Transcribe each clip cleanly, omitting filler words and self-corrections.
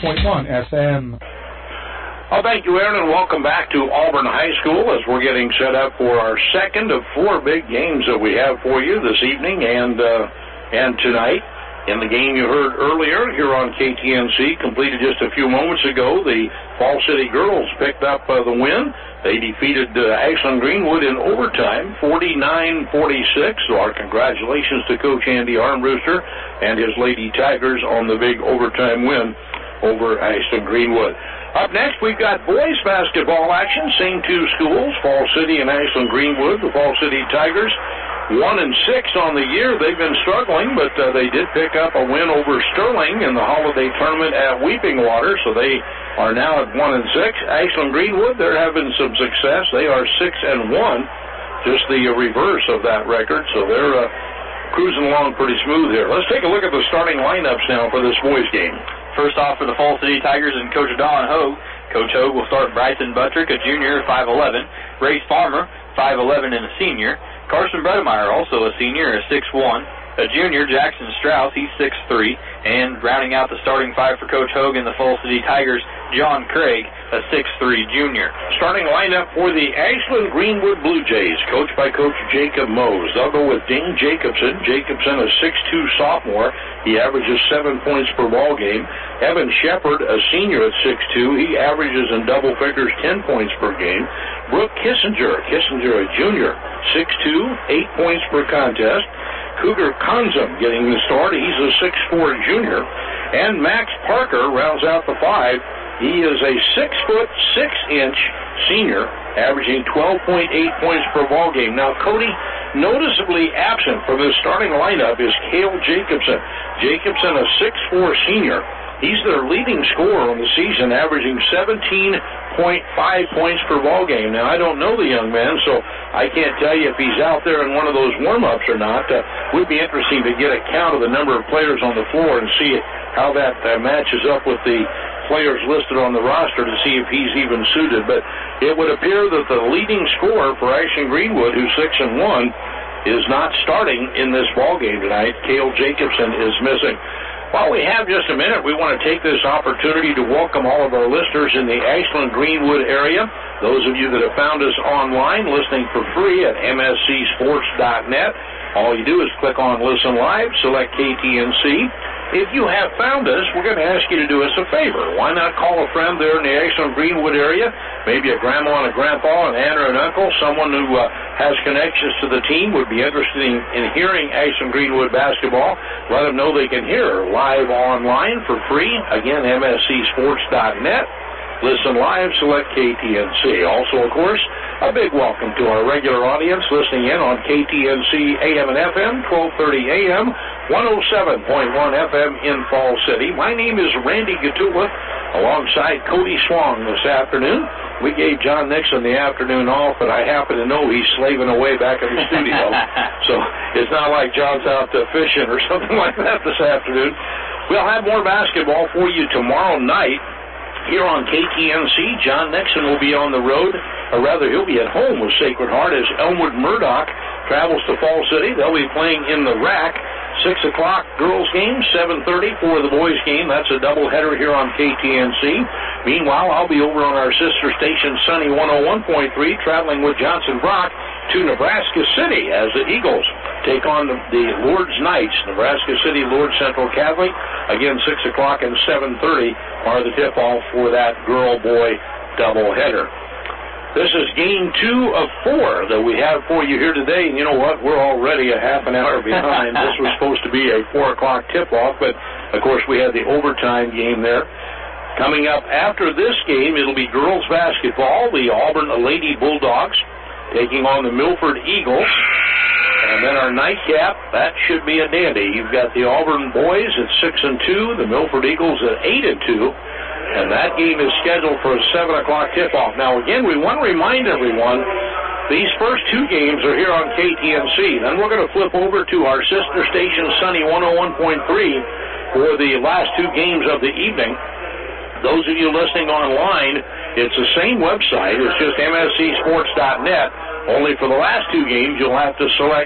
FM. Well, thank you, Aaron, and welcome back to Auburn High School as we're getting set up for our second of 4 big games that we have for you this evening and tonight. In the game you heard earlier here on KTNC, completed just a few moments ago, the Fall City girls picked up the win. They defeated Ashland Greenwood in overtime, 49-46. So our congratulations to Coach Andy Armbruster and his Lady Tigers on the big overtime win over Ashland Greenwood. Up next, we've got boys basketball action. Same two schools, Fall City and Ashland Greenwood. The Fall City Tigers 1-6 on the year. They've been struggling, but they did pick up a win over Sterling in the holiday tournament at Weeping Water, so they are now at 1-6. Ashland Greenwood, they're having some success. They are 6-1, just the reverse of that record, so they're cruising along pretty smooth here. Let's take a look at the starting lineups now for this boys game. First off for the Fall City Tigers and Coach Don Hogue. Coach Hogue will start Bryson Buttrick, a junior, 5'11", Ray Farmer, 5'11", and a senior. Carson Bredemeyer, also a senior, is 6'1". A junior, Jackson Strauss, he's 6'3". And rounding out the starting five for Coach Hogue and the Fall City Tigers, John Craig, a 6'3" junior. Starting lineup for the Ashland Greenwood Blue Jays, coached by Coach Jacob Mose. They'll go with Dane Jacobson. Jacobson, a 6'2" sophomore. He averages 7 points per ball game. Evan Shepard, a senior at 6'2". He averages in double figures 10 points per game. Brooke Kissinger, a junior, 6'2", 8 points per contest. Cougar Konzum getting the start. He's a 6'4" junior. And Max Parker rounds out the five. He is a 6'6" senior, averaging 12.8 points per ball game. Now, Cody, noticeably absent from this starting lineup is Cale Jacobson. Jacobson, a 6'4" senior. He's their leading scorer on the season, averaging 17.5 points per ball game. Now, I don't know the young man, so I can't tell you if he's out there in one of those warm-ups or not. Would be interesting to get a count of the number of players on the floor and see how that matches up with the players listed on the roster to see if he's even suited. But it would appear that the leading scorer for Ashland Greenwood, who's 6'1", is not starting in this ball game tonight. Cale Jacobson is missing. While we have just a minute, we want to take this opportunity to welcome all of our listeners in the Ashland Greenwood area. Those of you that have found us online, listening for free at mscsports.net. All you do is click on Listen Live, select KTNC. If you have found us, we're going to ask you to do us a favor. Why not call a friend there in the Ashland Greenwood area, maybe a grandma and a grandpa, an aunt or an uncle, someone who has connections to the team, would be interested in hearing Ashland Greenwood basketball. Let them know they can hear live online for free. Again, mscsports.net. Listen live, select KTNC. Also, of course, a big welcome to our regular audience listening in on KTNC AM and FM, 1230 AM, 107.1 FM in Fall City. My name is Randy Gatula, alongside Cody Swong this afternoon. We gave John Nixon the afternoon off, but I happen to know he's slaving away back in the studio. So it's not like John's out fishing or something like that this afternoon. We'll have more basketball for you tomorrow night here on KTNC. John Nixon will be on the road, or rather he'll be at home with Sacred Heart as Elmwood Murdoch travels to Fall City. They'll be playing in the RAC. 6 o'clock girls game, 7:30 for the boys game. That's a doubleheader here on KTNC. Meanwhile, I'll be over on our sister station, Sunny 101.3, traveling with Johnson Brock to Nebraska City as the Eagles take on the Lourdes Knights. Nebraska City, Lourdes Central Catholic. Again, 6 o'clock and 7:30 are the tip-off for that girl-boy doubleheader. This is game 2 of 4 that we have for you here today. And you know what? We're already a half an hour behind. This was supposed to be a 4 o'clock tip-off, but, of course, we had the overtime game there. Coming up after this game, it'll be girls basketball. The Auburn Lady Bulldogs taking on the Milford Eagles. And then our nightcap, that should be a dandy. You've got the Auburn boys at 6-2, the Milford Eagles at 8-2. And that game is scheduled for a 7 o'clock tip-off. Now, again, we want to remind everyone, these first 2 games are here on KTNC. Then we're going to flip over to our sister station, Sunny 101.3, for the last 2 games of the evening. Those of you listening online, it's the same website. It's just mscsports.net. Only for the last 2 games, you'll have to select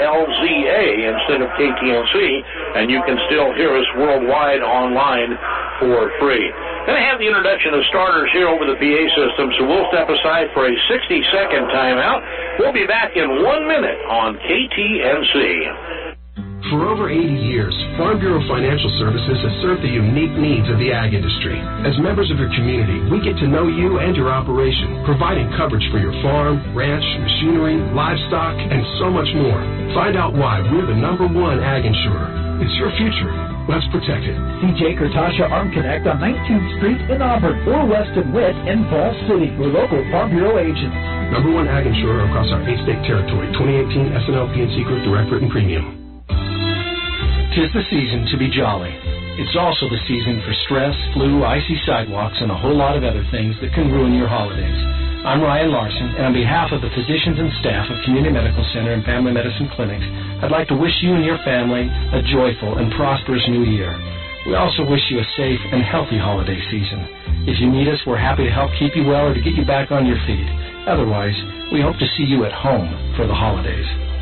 KLZA instead of KTNC, and you can still hear us worldwide online for free. Going to have the introduction of starters here over the PA system, so we'll step aside for a 60-second timeout. We'll be back in 1 minute on KTNC. For over 80 years, Farm Bureau Financial Services has served the unique needs of the ag industry. As members of your community, we get to know you and your operation, providing coverage for your farm, ranch, machinery, livestock, and so much more. Find out why we're the #1 ag insurer. It's your future. Let's protect it. See Jake or Tasha Arm Connect on 19th Street in Auburn or Weston Witt in Falls City. We're local Farm Bureau agents. #1 ag insurer across our 8-state territory. 2018 SNL PNC Group Direct Written Premium. 'Tis the season to be jolly. It's also the season for stress, flu, icy sidewalks, and a whole lot of other things that can ruin your holidays. I'm Ryan Larson, and on behalf of the physicians and staff of Community Medical Center and Family Medicine Clinics, I'd like to wish you and your family a joyful and prosperous new year. We also wish you a safe and healthy holiday season. If you need us, we're happy to help keep you well or to get you back on your feet. Otherwise, we hope to see you at home for the holidays.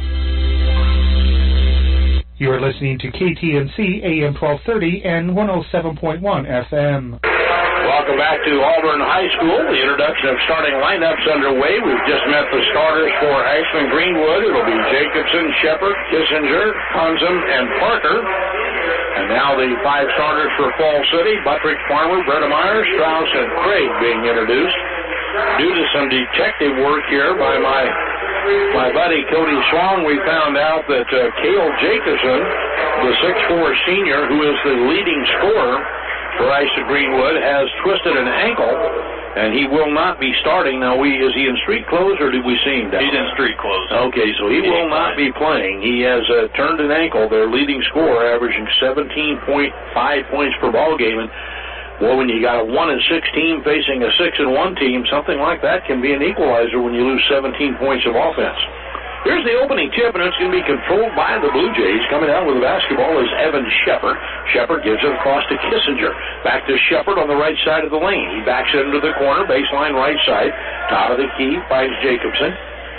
You are listening to KTNC AM 1230 and 107.1 FM. Welcome back to Auburn High School. The introduction of starting lineups underway. We've just met the starters for Ashland Greenwood. It'll be Jacobson, Shepard, Kissinger, Consum, and Parker. And now the 5 starters for Fall City: Buttrick, Farmer, Bredemeyer, Strauss, and Craig being introduced. Due to some detective work here by my buddy Cody Swan, we found out that Cale Jacobson, the 6'4 senior who is the leading scorer for Ashland Greenwood, has twisted an ankle, and he will not be starting. Now, is he in street clothes, or did we see him down? He's in street clothes. Okay, so he will not be playing. He has turned an ankle, their leading scorer, averaging 17.5 points per ball game. And, well, when you got a 1-6 team facing a 6-1 team, something like that can be an equalizer when you lose 17 points of offense. Here's the opening tip, and it's going to be controlled by the Blue Jays. Coming out with the basketball is Evan Shepard. Shepard gives it across to Kissinger. Back to Shepard on the right side of the lane. He backs it into the corner, baseline right side. Top of the key, finds Jacobson.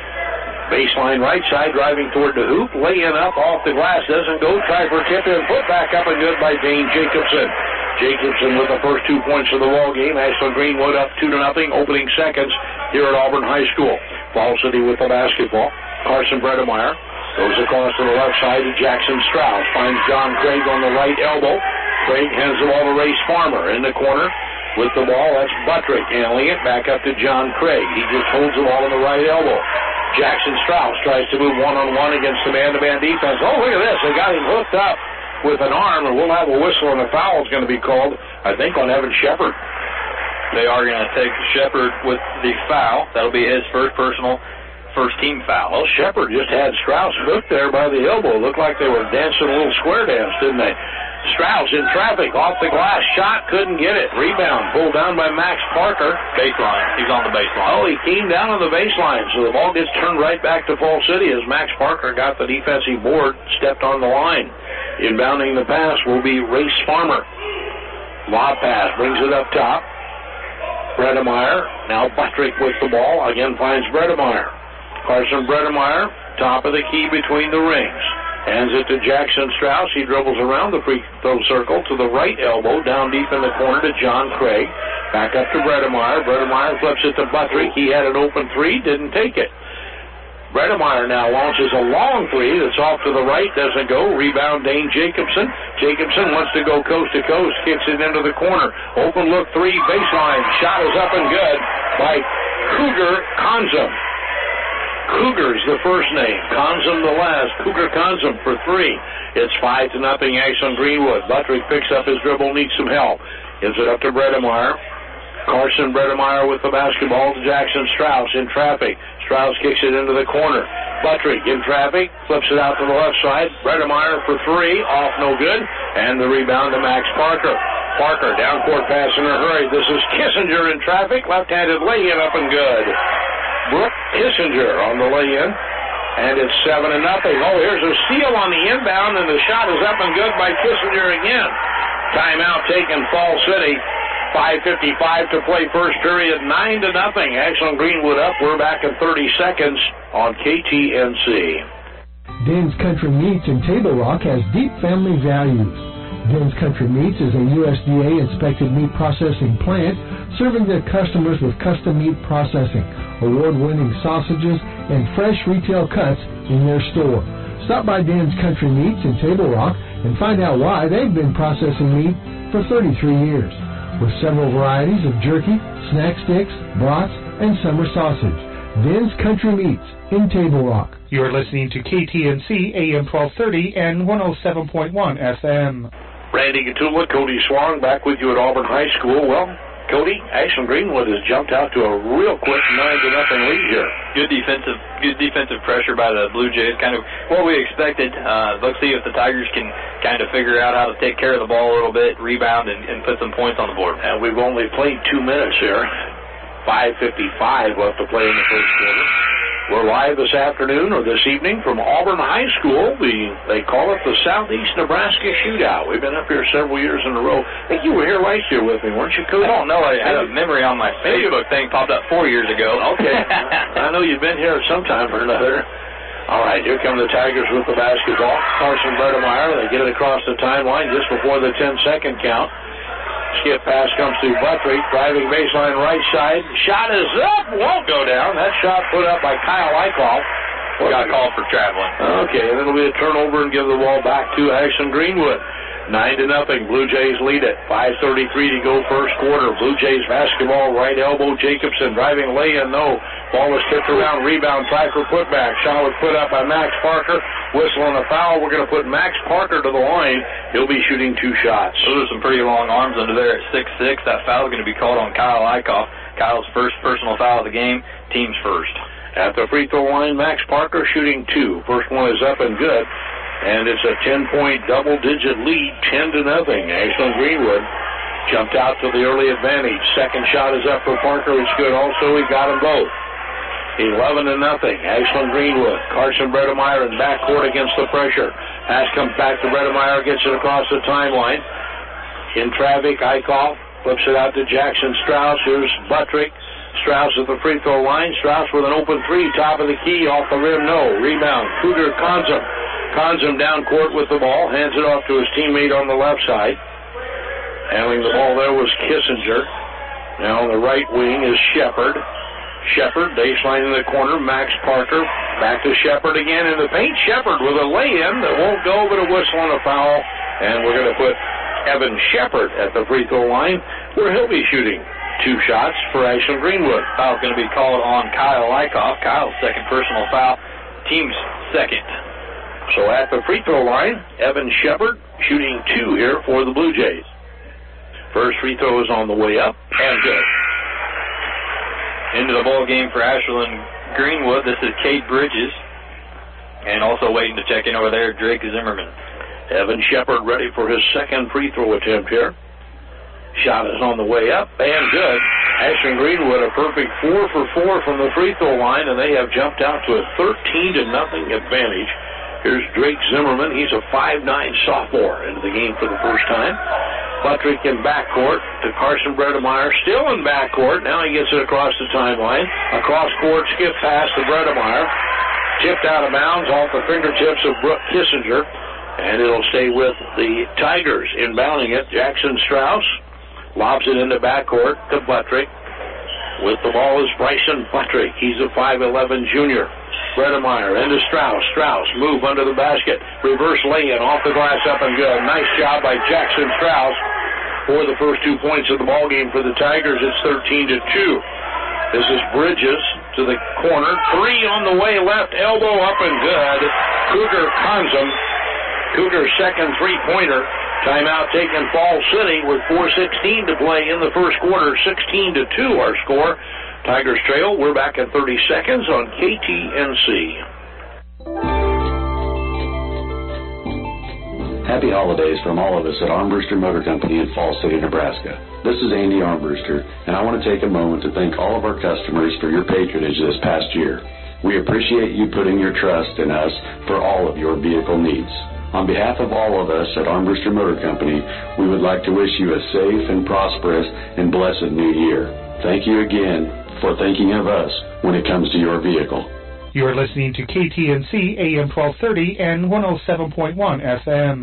Baseline right side, driving toward the hoop. Lay-in up off the glass, doesn't go. Try for tip in, put back up and good by Dane Jacobson. Jacobson with the first 2 points of the ball game. Ashland Greenwood up 2-0, opening seconds here at Auburn High School. Fall City with the basketball. Carson Bredemeyer goes across to the left side to Jackson Strauss. Finds John Craig on the right elbow. Craig hands the ball to Race Farmer in the corner with the ball. That's Buttrick handling it back up to John Craig. He just holds the ball on the right elbow. Jackson Strauss tries to move one-on-one against the man-to-man defense. Oh, look at this. They got him hooked up with an arm, and we'll have a whistle, and a foul is going to be called, I think, on Evan Shepard. They are going to take Shepard with the foul. That'll be his first team foul. Well, Shepard just had Strauss hooked there by the elbow. Looked like they were dancing a little square dance, didn't they? Strauss in traffic, off the glass, shot, couldn't get it. Rebound, pulled down by Max Parker. Baseline. He's on the baseline. Oh, he came down on the baseline, so the ball gets turned right back to Fall City as Max Parker got the defensive board, stepped on the line. Inbounding the pass will be Race Farmer. Lob pass, brings it up top. Bredemeyer, now Buttrick with the ball, again finds Bredemeyer. Carson Bredemeyer, top of the key between the rings. Hands it to Jackson Strauss. He dribbles around the free throw circle to the right elbow, down deep in the corner to John Craig. Back up to Bredemeyer. Bredemeyer flips it to Buttrick. He had an open three, didn't take it. Bredemeyer now launches a long three that's off to the right, doesn't go. Rebound Dane Jacobson. Jacobson wants to go coast to coast, kicks it into the corner. Open look three, baseline. Shot is up and good by Cougar Consum. Cougar's the first name, Consum the last. Cougar Consum for three. It's 5-0 Ashland Greenwood. Buttrick picks up his dribble, needs some help. Gives it up to Bredemeyer. Carson Bredemeyer with the basketball to Jackson Strauss in traffic. Strauss kicks it into the corner. Buttrick in traffic, flips it out to the left side. Bredemeyer for three, off no good. And the rebound to Max Parker. Parker, down court pass in a hurry. This is Kissinger in traffic. Left-handed lay-in up and good. Brooke Kissinger on the lay-in. And it's 7-0. Oh, here's a steal on the inbound, and the shot is up and good by Kissinger again. Timeout taken, Fall City. 5:55 to play first period, 9-0. Ashland Greenwood up. We're back in 30 seconds on KTNC. Dan's Country Meats in Table Rock has deep family values. Den's Country Meats is a USDA-inspected meat processing plant serving their customers with custom meat processing, award-winning sausages, and fresh retail cuts in their store. Stop by Den's Country Meats in Table Rock and find out why they've been processing meat for 33 years. With several varieties of jerky, snack sticks, brats, and summer sausage. Den's Country Meats in Table Rock. You're listening to KTNC AM 1230 and 107.1 FM. Randy Gatula, Cody Swong back with you at Auburn High School. Well, Cody, Ashland Greenwood has jumped out to a real quick 9-0 lead here. Good defensive pressure by the Blue Jays, kind of what we expected. Let's see if the Tigers can kind of figure out how to take care of the ball a little bit, rebound, and put some points on the board. And we've only played 2 minutes here. 5:55 left to play in the first quarter. We're live this afternoon or this evening from Auburn High School. They call it the Southeast Nebraska Shootout. We've been up here several years in a row. I think you were here last year with me, weren't you, Coach? I don't know. I had a memory on my Facebook thing popped up 4 years ago. Okay. I know you've been here sometime or another. All right, here come the Tigers with the basketball. Carson Bredemeyer, they get it across the timeline just before the 10-second count. Skip pass comes to Buttrick, driving baseline right side. Shot is up, won't go down. That shot put up by Kyle Eichhoff. Got called for traveling. Okay, and it'll be a turnover and give the ball back to Ashland Greenwood. 9-0. Blue Jays lead it. 5:33 to go first quarter. Blue Jays basketball, right elbow. Jacobson driving lay-in, no. Ball was tipped around, rebound, try for putback. Shot was put up by Max Parker. Whistle and a foul. We're going to put Max Parker to the line. He'll be shooting 2 shots. Those are some pretty long arms under there at 6'6". That foul is going to be called on Kyle Eichhoff. Kyle's first personal foul of the game. Team's first. At the free throw line, Max Parker shooting 2. First one is up and good. And it's a 10-point double-digit lead, 10-0. Ashland Greenwood jumped out to the early advantage. Second shot is up for Parker. It's good also. He got them both. 11-0. Ashland Greenwood. Carson Bredemeyer in backcourt against the pressure. Pass comes back to Bredemeyer, gets it across the timeline. In traffic, Eichhoff flips it out to Jackson Strauss. Here's Buttrick. Strauss at the free throw line. Strauss with an open 3, top of the key, off the rim, no. Rebound, Cougar Konzum. Konzum down court with the ball, hands it off to his teammate on the left side. Handling the ball there was Kissinger. Now on the right wing is Shepard. Shepard, baseline in the corner, Max Parker. Back to Shepard again in the paint. Shepard with a lay-in that won't go, but a whistle and a foul. And we're going to put Evan Shepard at the free throw line, where he'll be shooting 2 shots for Ashland Greenwood. Foul's going to be called on Kyle Eichhoff. Kyle's second personal foul. Team's second. So at the free throw line, Evan Shepard shooting 2 here for the Blue Jays. First free throw is on the way up and good. Into the ball game for Ashland Greenwood. This is Cade Bridges. And also waiting to check in over there, Drake Zimmerman. Evan Shepard ready for his second free throw attempt here. Shot is on the way up and good. Ashland Greenwood a perfect 4 for 4 from the free throw line, and they have jumped out to a 13-0 advantage. Here's Drake Zimmerman. He's a 5'9" sophomore into the game for the first time. Buttrick in backcourt to Carson Bredemeyer. Still in backcourt. Now he gets it across the timeline. Across court, skip pass to Bredemeyer. Tipped out of bounds off the fingertips of Brooke Kissinger. And it'll stay with the Tigers. Inbounding it, Jackson Strauss. Lobs it into backcourt to Buttrick. With the ball is Bryson Buttrick. He's a 5'11" junior. Bredemeyer into Strauss. Strauss move under the basket. Reverse lay-in off the glass up and good. Nice job by Jackson Strauss for the first 2 points of the ball game for the Tigers. It's 13-2. This is Bridges to the corner. 3 on the way left. Elbow up and good. Cougar Konzum. Cougar's second three-pointer. Timeout taken Fall City with 4:16 to play in the first quarter. 16-2 our score. Tigers trail. We're back in 30 seconds on KTNC. Happy holidays from all of us at Armbruster Motor Company in Fall City, Nebraska. This is Andy Armbruster, and I want to take a moment to thank all of our customers for your patronage this past year. We appreciate you putting your trust in us for all of your vehicle needs. On behalf of all of us at Armbruster Motor Company, we would like to wish you a safe and prosperous and blessed new year. Thank you again for thinking of us when it comes to your vehicle. You're listening to KTNC AM 1230 and 107.1 FM.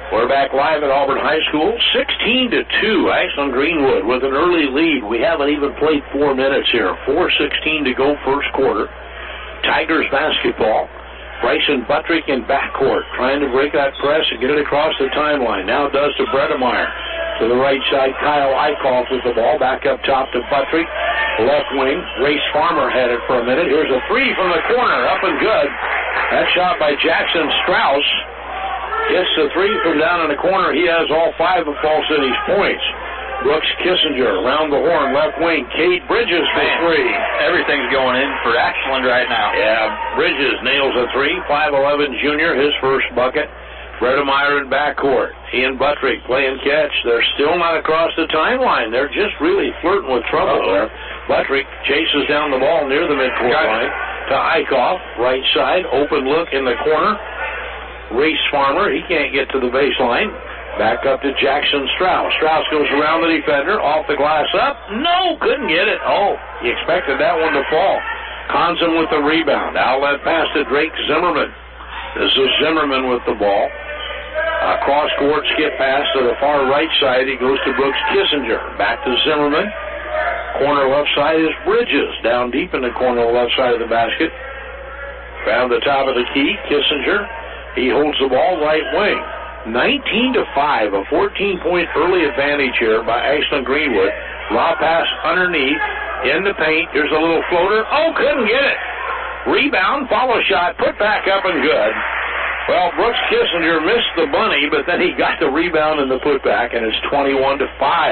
We're back live at Auburn High School, 16-2. Ashland Greenwood with an early lead. We haven't even played 4 minutes here. 4:16 to go first quarter. Tigers basketball. Bryson Buttrick in backcourt, trying to break that press and get it across the timeline. Now does to Bredemeyer. To the right side, Kyle Eichhoff with the ball. Back up top to Buttrick. Left wing, Race Farmer had it for a minute. Here's a three from the corner, up and good. That shot by Jackson Strauss. Gets the three from down in the corner. He has all 5 of Fall City's points. Brooks Kissinger around the horn, left wing. Cade Bridges for three. Everything's going in for Ashland right now. Yeah, Bridges nails a three. 5'11 junior, his first bucket. Bredemeyer in backcourt. He and Buttrick playing catch. They're still not across the timeline. They're just really flirting with trouble there. Buttrick chases down the ball near the midcourt line to Eichhoff. Right side, open look in the corner. Race Farmer, he can't get to the baseline. Back up to Jackson Strauss. Strauss goes around the defender, off the glass up. No, couldn't get it. Oh, he expected that one to fall. Conzen with the rebound. Outlet pass to Drake Zimmerman. This is Zimmerman with the ball. Cross court skip pass to the far right side. He goes to Brooks Kissinger. Back to Zimmerman. Corner left side is Bridges. Down deep in the corner left side of the basket. Found the top of the key. Kissinger. He holds the ball right wing. 19-5, a 14-point early advantage here by Ashland Greenwood. Lob pass underneath, in the paint. Here's a little floater. Oh, couldn't get it. Rebound, follow shot, put back up and good. Well, Brooks Kissinger missed the bunny, but then he got the rebound and the putback, and it's 21-5.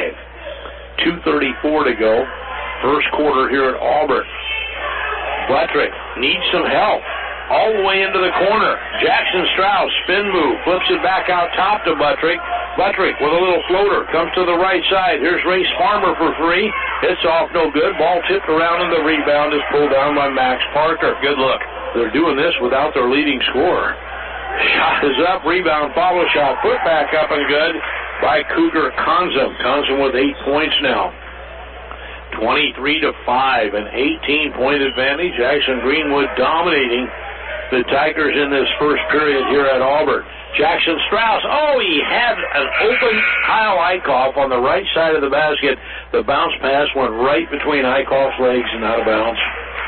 2:34 to go. First quarter here at Auburn. Buttrick needs some help. All the way into the corner. Jackson Strauss, spin move, flips it back out top to Buttrick. Buttrick with a little floater, comes to the right side. Here's Race Farmer for three. It's off, no good. Ball tipped around, and the rebound is pulled down by Max Parker. Good look. They're doing this without their leading scorer. Shot is up, rebound, follow shot, put back up and good by Cougar Conzen. Conzen with 8 points now. 23-5, an 18-point advantage. Ashland Greenwood dominating the Tigers in this first period here at Auburn. Jackson Strauss, he had an open Kyle Eichhoff on the right side of the basket. The bounce pass went right between Eichhoff's legs and out of bounds.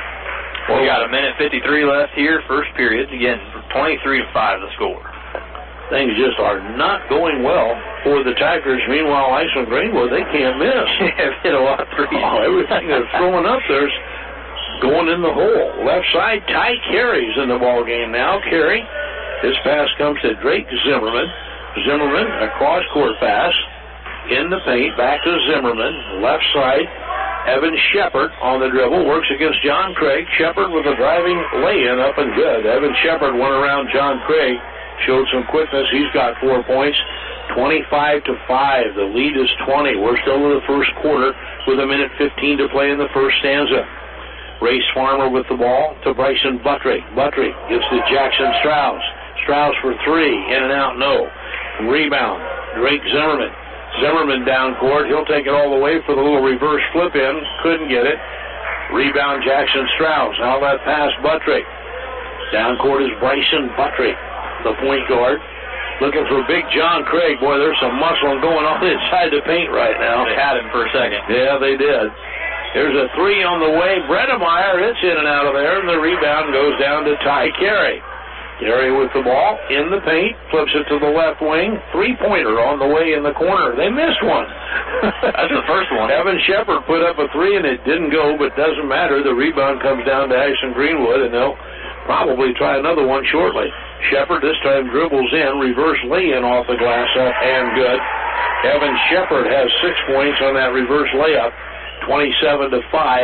We got a minute 53 left here, first period. Again, 23-5 the score. Things just are not going well for the Tigers. Meanwhile, Ashland Greenwood, they can't miss. They've hit a lot of threes. Everything they're throwing up there's going in the hole. Left side, Ty Carey's in the ball game now. Carey, his pass comes to Drake Zimmerman. Zimmerman, a cross-court pass in the paint, back to Zimmerman. Left side, Evan Shepard on the dribble, works against John Craig. Shepard with a driving lay-in, up and good. Evan Shepard went around John Craig, showed some quickness. He's got 4 points. 25-5. The lead is 20. We're still in the first quarter with a minute 15 to play in the first stanza. Race Farmer with the ball to Bryson Buttrick. Buttrick gives to Jackson Strauss. Strauss for three. In and out, no. Rebound. Drake Zimmerman. Zimmerman down court. He'll take it all the way for the little reverse flip in. Couldn't get it. Rebound Jackson Strauss. Outlet pass Buttrick. Down court is Bryson Buttrick, the point guard. Looking for big John Craig. Boy, there's some muscle going on inside the paint right now. They had him for a second. Yeah, they did. There's a three on the way. Bredemeyer hits in and out of there, and the rebound goes down to Ty Carey. Carey with the ball in the paint, flips it to the left wing. Three-pointer on the way in the corner. They missed one. That's the first one. Evan Shepard put up a three, and it didn't go, but doesn't matter. The rebound comes down to Ashland Greenwood, and they'll probably try another one shortly. Shepard this time dribbles in, reverse lay-in off the glass up, and good. Evan Shepard has 6 points on that reverse layup. 27-5,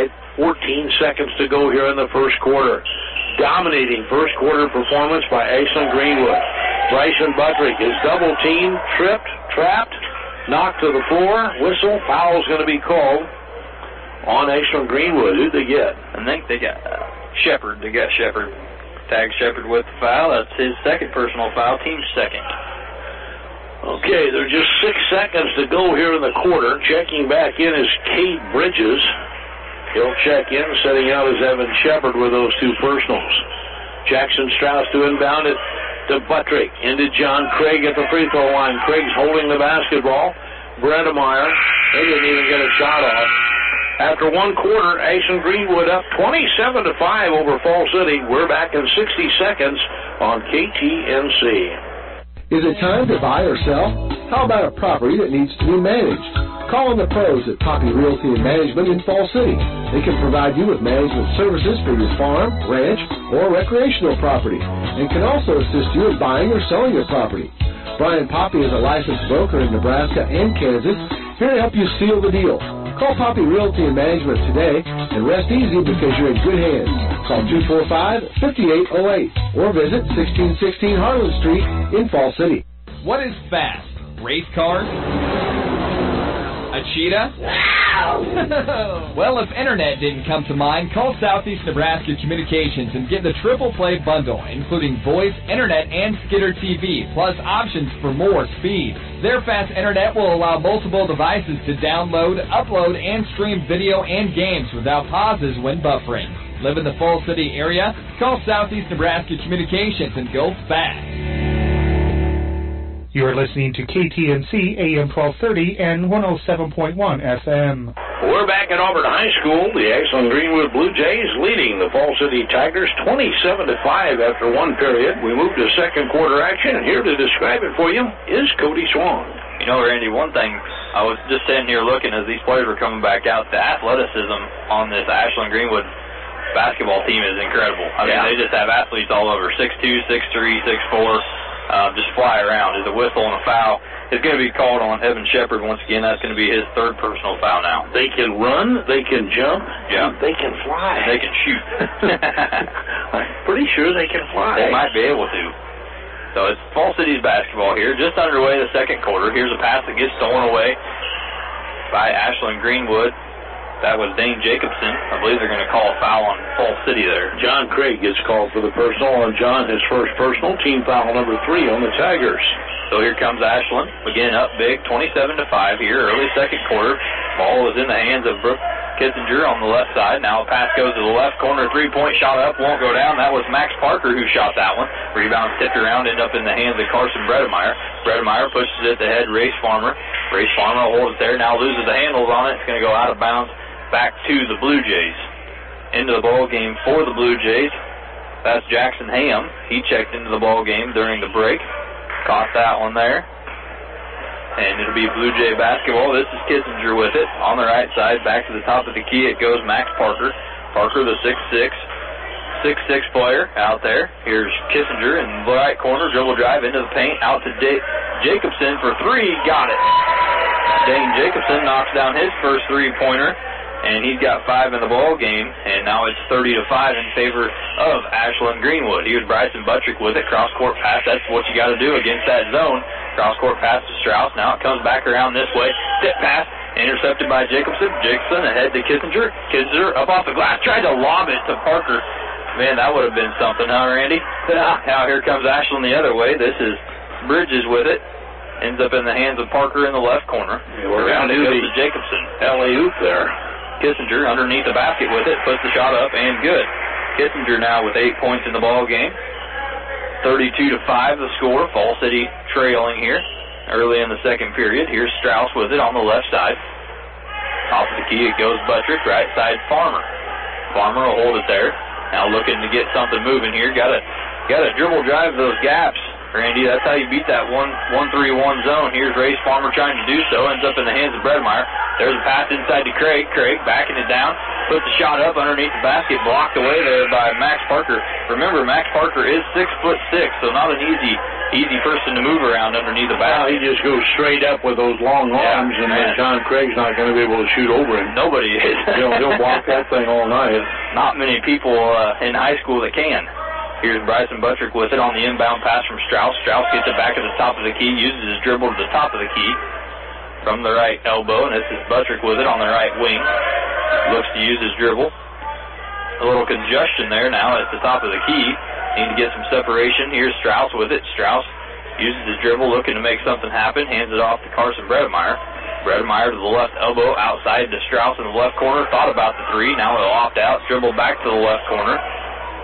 14 seconds to go here in the first quarter. Dominating first quarter performance by Ashland Greenwood. Bryson Buttrick is double teamed, tripped, trapped, knocked to the floor. Whistle, foul's going to be called on Ashland Greenwood. Who'd they get? I think they got Shepard. They got Shepard. Tag Shepard with the foul. That's his second personal foul, team's second. Okay, there's just 6 seconds to go here in the quarter. Checking back in is Cade Bridges. He'll check in, setting out as Evan Shepard with those two personals. Jackson Strauss to inbound it to Buttrick, into John Craig at the free throw line. Craig's holding the basketball. Bredemeyer, they didn't even get a shot off. After one quarter, Ashland Greenwood up 27-5 over Fall City. We're back in 60 seconds on KTNC. Is it time to buy or sell? How about a property that needs to be managed? Call on the pros at Poppy Realty and Management in Fall City. They can provide you with management services for your farm, ranch, or recreational property, and can also assist you in buying or selling your property. Brian Poppy is a licensed broker in Nebraska and Kansas, here to help you seal the deal. Call Poppy Realty and Management today and rest easy because you're in good hands. Call 245-5808 or visit 1616 Harlan Street in Fall City. What is fast? Race cars? A cheetah? Well, if internet didn't come to mind, call Southeast Nebraska Communications and get the Triple Play bundle, including voice, internet, and Skitter TV, plus options for more speed. Their fast internet will allow multiple devices to download, upload, and stream video and games without pauses when buffering. Live in the Fall City area? Call Southeast Nebraska Communications and go fast. You are listening to KTNC AM 1230 and 107.1 FM. We're back at Auburn High School. The Ashland Greenwood Blue Jays leading the Fall City Tigers 27-5 after one period. We move to second quarter action, and here to describe it for you is Cody Swan. You know, Randy, one thing, I was just sitting here looking as these players were coming back out. The athleticism on this Ashland Greenwood basketball team is incredible. I mean, they just have athletes all over, 6'2", 6'3", 6'4", just fly around. Is a whistle and a foul. It's going to be called on Evan Shepard once again. That's going to be his third personal foul now. They can run, they can jump, they can fly. And they can shoot. I'm pretty sure they can fly. They might be able to. So it's Fall City's basketball here. Just underway the second quarter. Here's a pass that gets stolen away by Ashland Greenwood. That was Dane Jacobson. I believe they're going to call a foul on Fall City there. John Craig gets called for the personal, and John his first personal, team foul number 3 on the Tigers. So here comes Ashland, again up big, 27-5 here, early second quarter. Ball is in the hands of Brooke Kissinger on the left side. Now a pass goes to the left corner, three-point shot up, won't go down. That was Max Parker who shot that one. Rebound tipped around, ended up in the hands of Carson Bredemeyer. Bredemeyer pushes it to head Race Farmer. Race Farmer holds it there, now loses the handles on it. It's going to go out of bounds back to the Blue Jays. Into the ball game for the Blue Jays. That's Jackson Ham. He checked into the ball game during the break. Caught that one there. And it'll be Blue Jay basketball. This is Kissinger with it. On the right side, back to the top of the key, it goes Max Parker. Parker, the 6'6" player out there. Here's Kissinger in the right corner. Dribble drive into the paint. Out to Jacobson for three. Got it. Dane Jacobson knocks down his first three-pointer. And he's got 5 in the ball game, and now it's 30-5 in favor of Ashland Greenwood. Here's Bryson Buttrick with it, cross-court pass. That's what you got to do against that zone. Cross-court pass to Strauss. Now it comes back around this way. Tip pass, intercepted by Jacobson. Jacobson ahead to Kissinger. Kissinger up off the glass, tried to lob it to Parker. Man, that would have been something, huh, Randy? Now here comes Ashland the other way. This is Bridges with it. Ends up in the hands of Parker in the left corner. We're going to do the Jacobson. alley-oop there. Kissinger underneath the basket with it, puts the shot up, and good. Kissinger now with 8 points in the ball game. 32-5 the score. Fall City trailing here early in the second period. Here's Strauss with it on the left side. Top of the key, it goes Buttrick. Right side, Farmer. Farmer will hold it there. Now looking to get something moving here. Got to dribble drive those gaps, Randy. That's how you beat that 1-3-1 zone. Here's Race Farmer trying to do so. Ends up in the hands of Bredemeyer. There's a pass inside to Craig. Craig backing it down. Puts the shot up underneath the basket. Blocked away there by Max Parker. Remember, Max Parker is 6'6", so not an easy person to move around underneath the basket. Well, he just goes straight up with those long arms, and then John Craig's not going to be able to shoot over him. Nobody is. He'll block that thing all night. Not many people in high school that can. Here's Bryson Buttrick with it on the inbound pass from Strauss. Strauss gets it back at the top of the key, uses his dribble to the top of the key from the right elbow, and this is Buttrick with it on the right wing. Looks to use his dribble. A little congestion there now at the top of the key. Need to get some separation. Here's Strauss with it. Strauss uses his dribble, looking to make something happen. Hands it off to Carson Bredemeyer. Bredemeyer to the left elbow, outside to Strauss in the left corner. Thought about the three. Now he'll opt out. Dribble back to the left corner.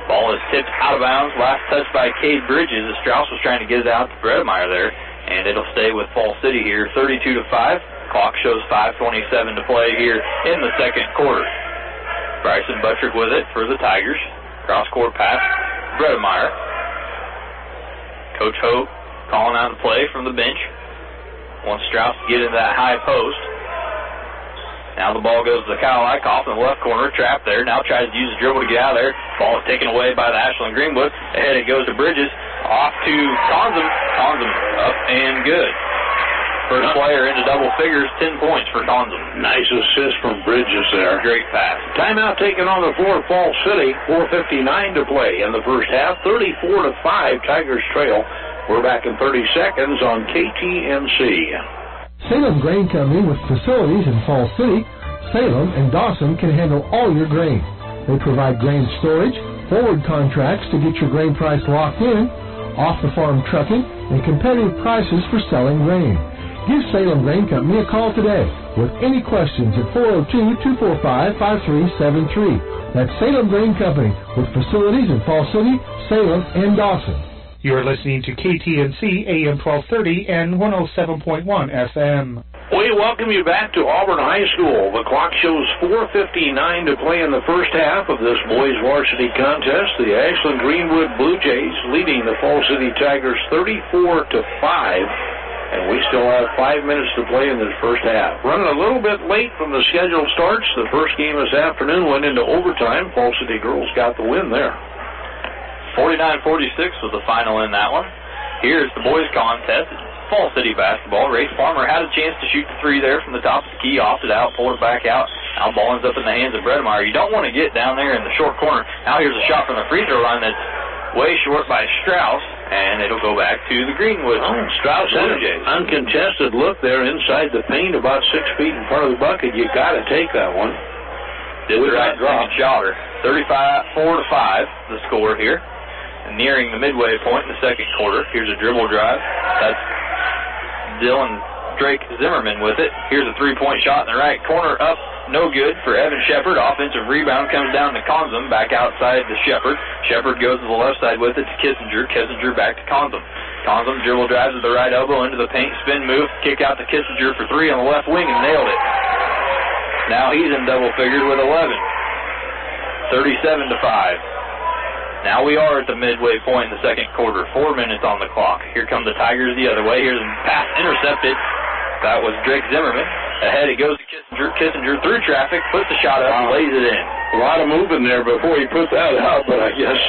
Ball is tipped out of bounds. Last touch by Cade Bridges as Strauss was trying to get it out to Bredemeyer there. And it'll stay with Fall City here, 32-5. Clock shows 5:27 to play here in the second quarter. Bryson Buttrick with it for the Tigers. Cross-court pass, Bredemeyer. Coach Hogue calling out the play from the bench. Wants Strauss to get into that high post. Now the ball goes to Kyle Eichhoff in the left corner, trapped there. Now tries to use the dribble to get out of there. Ball is taken away by the Ashland Greenwood. Ahead it goes to Bridges. Off to Conzum. Conzum up and good. First player into double figures, 10 points for Conzum. Nice assist from Bridges there. Great pass. Timeout taken on the floor, Fall City. 4:59 to play in the first half. 34-5, Tigers trail. We're back in 30 seconds on KTNC. Salem Grain Company with facilities in Fall City, Salem, and Dawson can handle all your grain. They provide grain storage, forward contracts to get your grain price locked in, off-the-farm trucking, and competitive prices for selling grain. Give Salem Grain Company a call today with any questions at 402-245-5373. That's Salem Grain Company with facilities in Fall City, Salem, and Dawson. You are listening to KTNC AM 1230 and 107.1 FM. We welcome you back to Auburn High School. The clock shows 4:59 to play in the first half of this boys varsity contest. The Ashland Greenwood Blue Jays leading the Fall City Tigers 34-5, and we still have 5 minutes to play in this first half. Running a little bit late from the scheduled starts. The first game this afternoon went into overtime. Fall City girls got the win there. 49-46 was the final in that one. Here's the boys' contest. Fall City basketball. Ray Farmer had a chance to shoot the three there from the top of the key, offed it out, pulled it back out. Now ball ends up in the hands of Bredemeyer. You don't want to get down there in the short corner. Now here's a shot from the free throw line that's way short by Strauss, and it'll go back to the Greenwood. Strauss had an uncontested look there inside the paint, about 6 feet in front of the bucket. You got to take that one. Did the right second shotter. 35-4-5 the score here. And nearing the midway point in the second quarter. Here's a dribble drive. That's Dylan Drake Zimmerman with it. Here's a three-point shot in the right corner. Up, no good for Evan Shepard. Offensive rebound comes down to Conzum, back outside to Shepard. Shepard goes to the left side with it to Kissinger. Kissinger back to Conzum. Conzum dribble drives with the right elbow into the paint, spin move, kick out to Kissinger for three on the left wing and nailed it. Now he's in double figures with 11. 37-5. Now we are at the midway point in the second quarter. 4 minutes on the clock. Here come the Tigers the other way. Here's a pass intercepted. That was Drake Zimmerman. Ahead it goes to Kissinger. Kissinger through traffic, puts the shot up, and lays it in. A lot of moving there before he put that out, but I guess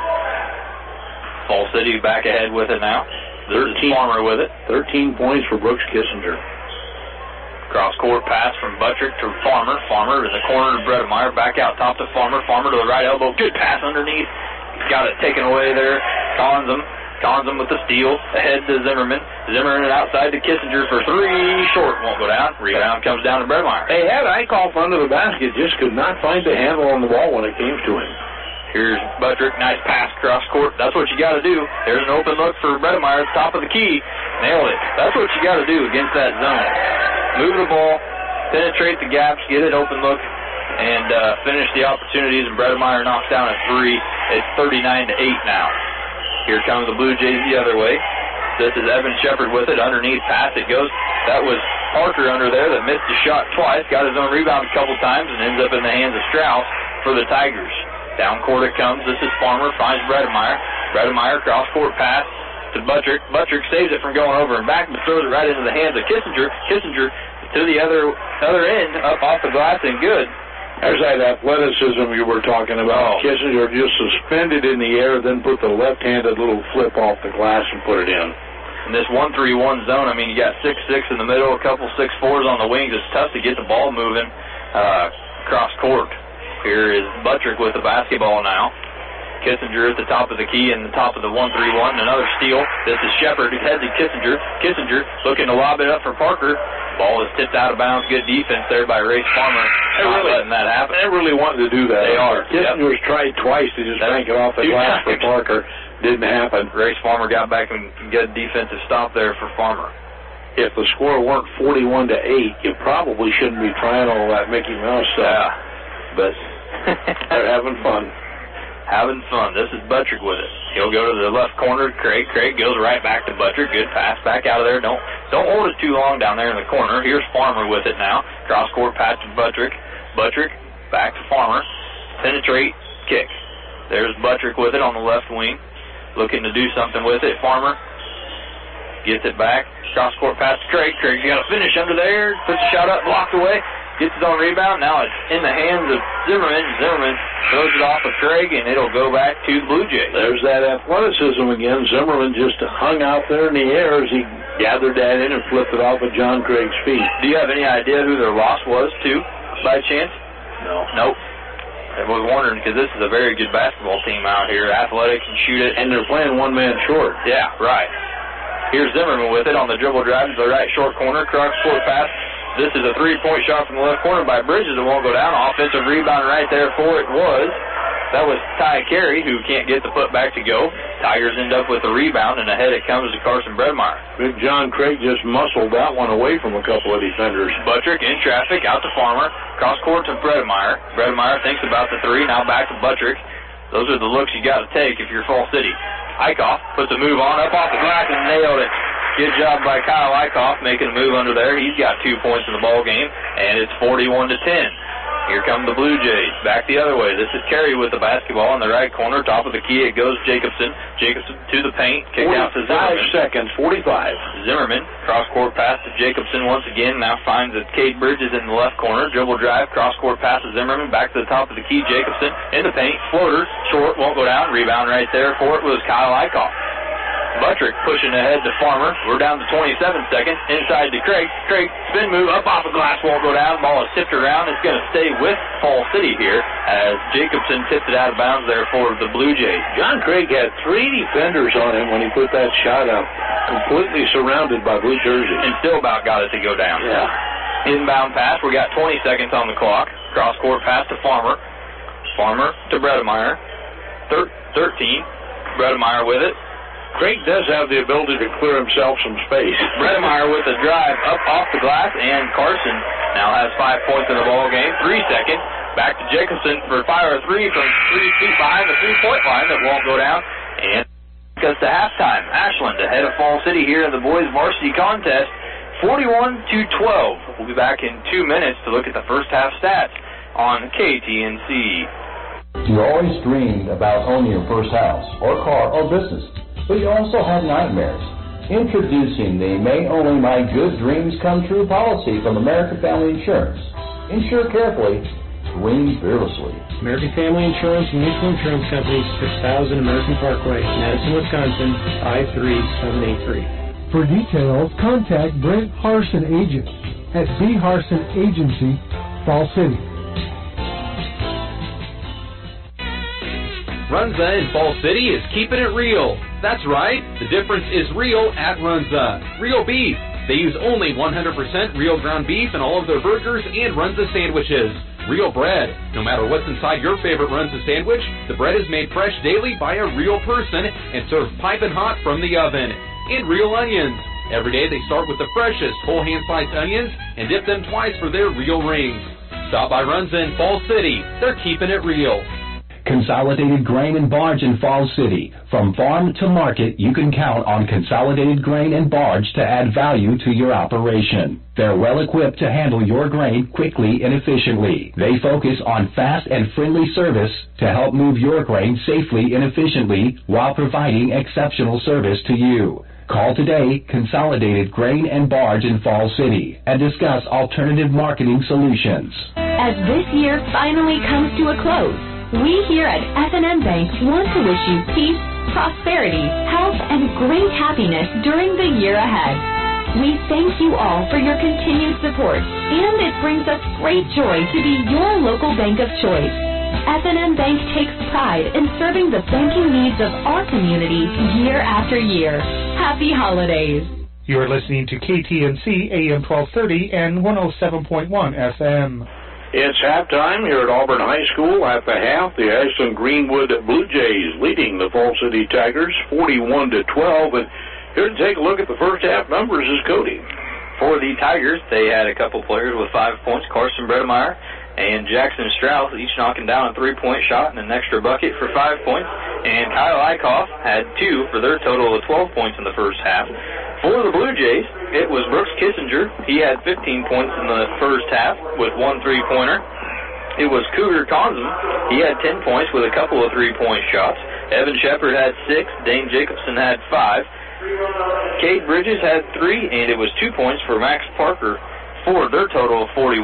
Fall City back ahead with it now. 13 Farmer with it. 13 points for Brooks Kissinger. Cross-court pass from Buttrick to Farmer. Farmer in the corner to Bredemeyer. Back out top to Farmer. Farmer to the right elbow. Good pass underneath. Got it taken away there. Conzum with the steal. Ahead to Zimmerman. Zimmerman outside to Kissinger for three. Short, won't go down. Rebound comes down to Bredemeyer. They had Eichhoff under the basket. Just could not find the handle on the ball when it came to him. Here's Buttrick. Nice pass cross court. That's what you got to do. There's an open look for Bredemeyer at the top of the key. Nailed it. That's what you got to do against that zone. Move the ball, penetrate the gaps, get it open look, and finish the opportunities, and Bredemeyer knocks down a three. It's 39-8 now. Here comes the Blue Jays the other way. This is Evan Shepard with it. Underneath pass it goes. That was Parker under there that missed the shot twice, got his own rebound a couple times, and ends up in the hands of Strauss for the Tigers. Down court it comes. This is Farmer, finds Bredemeyer. Bredemeyer, cross-court pass to Buttrick. Buttrick saves it from going over and back, but throws it right into the hands of Kissinger. Kissinger to the other end, up off the glass, and good. There's that athleticism you were talking about. Kissinger just suspended in the air, then put the left-handed little flip off the glass and put it in. In this 1-3-1 zone, I mean, you got 6'6" in the middle, a couple 6'4s on the wings. It's tough to get the ball moving cross court. Here is Buttrick with the basketball now. Kissinger at the top of the key and the top of the 1-3-1. Another steal. This is Shepard. Head to Kissinger. Kissinger looking to lob it up for Parker. Ball is tipped out of bounds. Good defense there by Ray Farmer. Not letting that happen. They really wanted to do that. They are. Kissinger's tried twice to just bank it off the glass for Parker. Didn't happen. Ray Farmer got back and got a defensive stop there for Farmer. If the score weren't 41-8, you probably shouldn't be trying all that Mickey Mouse stuff. Yeah. But they're having fun. having fun. This is Buttrick with it. He'll go to the left corner to Craig. Craig goes right back to Buttrick. Good pass back out of there. Don't hold it too long down there in the corner. Here's Farmer with it now. Cross-court pass to Buttrick. Buttrick back to Farmer. Penetrate, kick. There's Buttrick with it on the left wing. Looking to do something with it. Farmer gets it back. Cross-court pass to Craig. Craig's got to finish under there. Puts the shot up, blocked away. Gets it on rebound. Now it's in the hands of Zimmerman. Zimmerman throws it off of Craig, and it'll go back to the Blue Jays. There's that athleticism again. Zimmerman just hung out there in the air as he gathered that in and flipped it off of John Craig's feet. Do you have any idea who their loss was to, by chance? No. Nope. I was wondering because this is a very good basketball team out here. Athletic, can shoot it. And they're playing one man short. Yeah, right. Here's Zimmerman with it on the dribble drive to the right short corner. Cross-court pass. This is a three-point shot from the left corner by Bridges. It won't go down. Offensive rebound right there for it was. That was Ty Carey, who can't get the putback to go. Tigers end up with a rebound, and ahead it comes to Carson Bredmeyer. Big John Craig just muscled that one away from a couple of defenders. Buttrick in traffic, out to Farmer. Cross-court to Bredmeyer. Bredmeyer thinks about the three. Now back to Buttrick. Those are the looks you got to take if you're Fall City. Eichhoff puts a move on, up off the glass, and nailed it. Good job by Kyle Eichhoff making a move under there. He's got 2 points in the ball game, and it's 41-10. Here come the Blue Jays. Back the other way. This is Carey with the basketball in the right corner. Top of the key, it goes Jacobson. Jacobson to the paint. Kick out to Zimmerman. 5 seconds, 45. Zimmerman, cross-court pass to Jacobson once again. Now finds that Cade Bridges in the left corner. Dribble drive, cross-court pass to Zimmerman. Back to the top of the key, Jacobson in the paint. Floater, short, won't go down. Rebound right there for it was Kyle Eichhoff. Buttrick pushing ahead to Farmer. We're down to 27 seconds. Inside to Craig. Craig, spin move, up off the glass, won't go down. Ball is tipped around. It's going to stay with Fall City here as Jacobson tipped it out of bounds there for the Blue Jays. John Craig had 3 defenders on him when he put that shot up. Completely surrounded by blue jersey. And still about got it to go down. Yeah. Inbound pass. We got 20 seconds on the clock. Cross-court pass to Farmer. Farmer to Bredmeyer. 13. Bredmeyer with it. Craig does have the ability to clear himself some space. Bredmeyer with a drive up off the glass, and Carson now has 5 points in the ball game. 3 seconds. Back to Jacobson for fire a three from 3 feet behind the 3-point line that won't go down. And goes to halftime. Ashland ahead of Fall City here in the boys varsity contest, 41-12. We'll be back in 2 minutes to look at the first half stats on KTNC. You always dreamed about owning your first house or car or business, but you also had nightmares. Introducing the May Only My Good Dreams Come True policy from American Family Insurance. Insure carefully, dream fearlessly. American Family Insurance and Mutual Insurance Company, 6000 American Parkway, Madison, Wisconsin, 53783. For details, contact Brent Harson Agent at B. Harson Agency, Fall City. Runza in Fall City is keeping it real. That's right, the difference is real at Runza. Real beef. They use only 100% real ground beef in all of their burgers and Runza sandwiches. Real bread. No matter what's inside your favorite Runza sandwich, the bread is made fresh daily by a real person and served piping hot from the oven. And real onions. Every day they start with the freshest whole hand-sliced onions and dip them twice for their real rings. Stop by Runza in Fall City. They're keeping it real. Consolidated Grain and Barge in Falls City. From farm to market, you can count on Consolidated Grain and Barge to add value to your operation. They're well equipped to handle your grain quickly and efficiently. They focus on fast and friendly service to help move your grain safely and efficiently while providing exceptional service to you. Call today, Consolidated Grain and Barge in Falls City, and discuss alternative marketing solutions. As this year finally comes to a close, we here at F&M Bank want to wish you peace, prosperity, health, and great happiness during the year ahead. We thank you all for your continued support, and it brings us great joy to be your local bank of choice. F&M Bank takes pride in serving the banking needs of our community year after year. Happy holidays. You're listening to KTNC AM 1230 and 107.1 FM. It's halftime here at Auburn High School. At the half, the Ashland Greenwood Blue Jays leading the Fall City Tigers 41-12. And here to take a look at the first half numbers is Cody. For the Tigers, they had a couple players with 5 points. Carson Bredmeyer and Jackson Strauss each knocking down a 3-point shot and an extra bucket for 5 points. And Kyle Eichhoff had 2 for their total of 12 points in the first half. For the Blue Jays, it was Brooks Kissinger. He had 15 points in the first half with 1 3-pointer. It was Cougar Consom. He had 10 points with a couple of 3-point shots. Evan Shepard had 6. Dane Jacobson had 5. Cade Bridges had 3, and it was 2 points for Max Parker for their total of 41.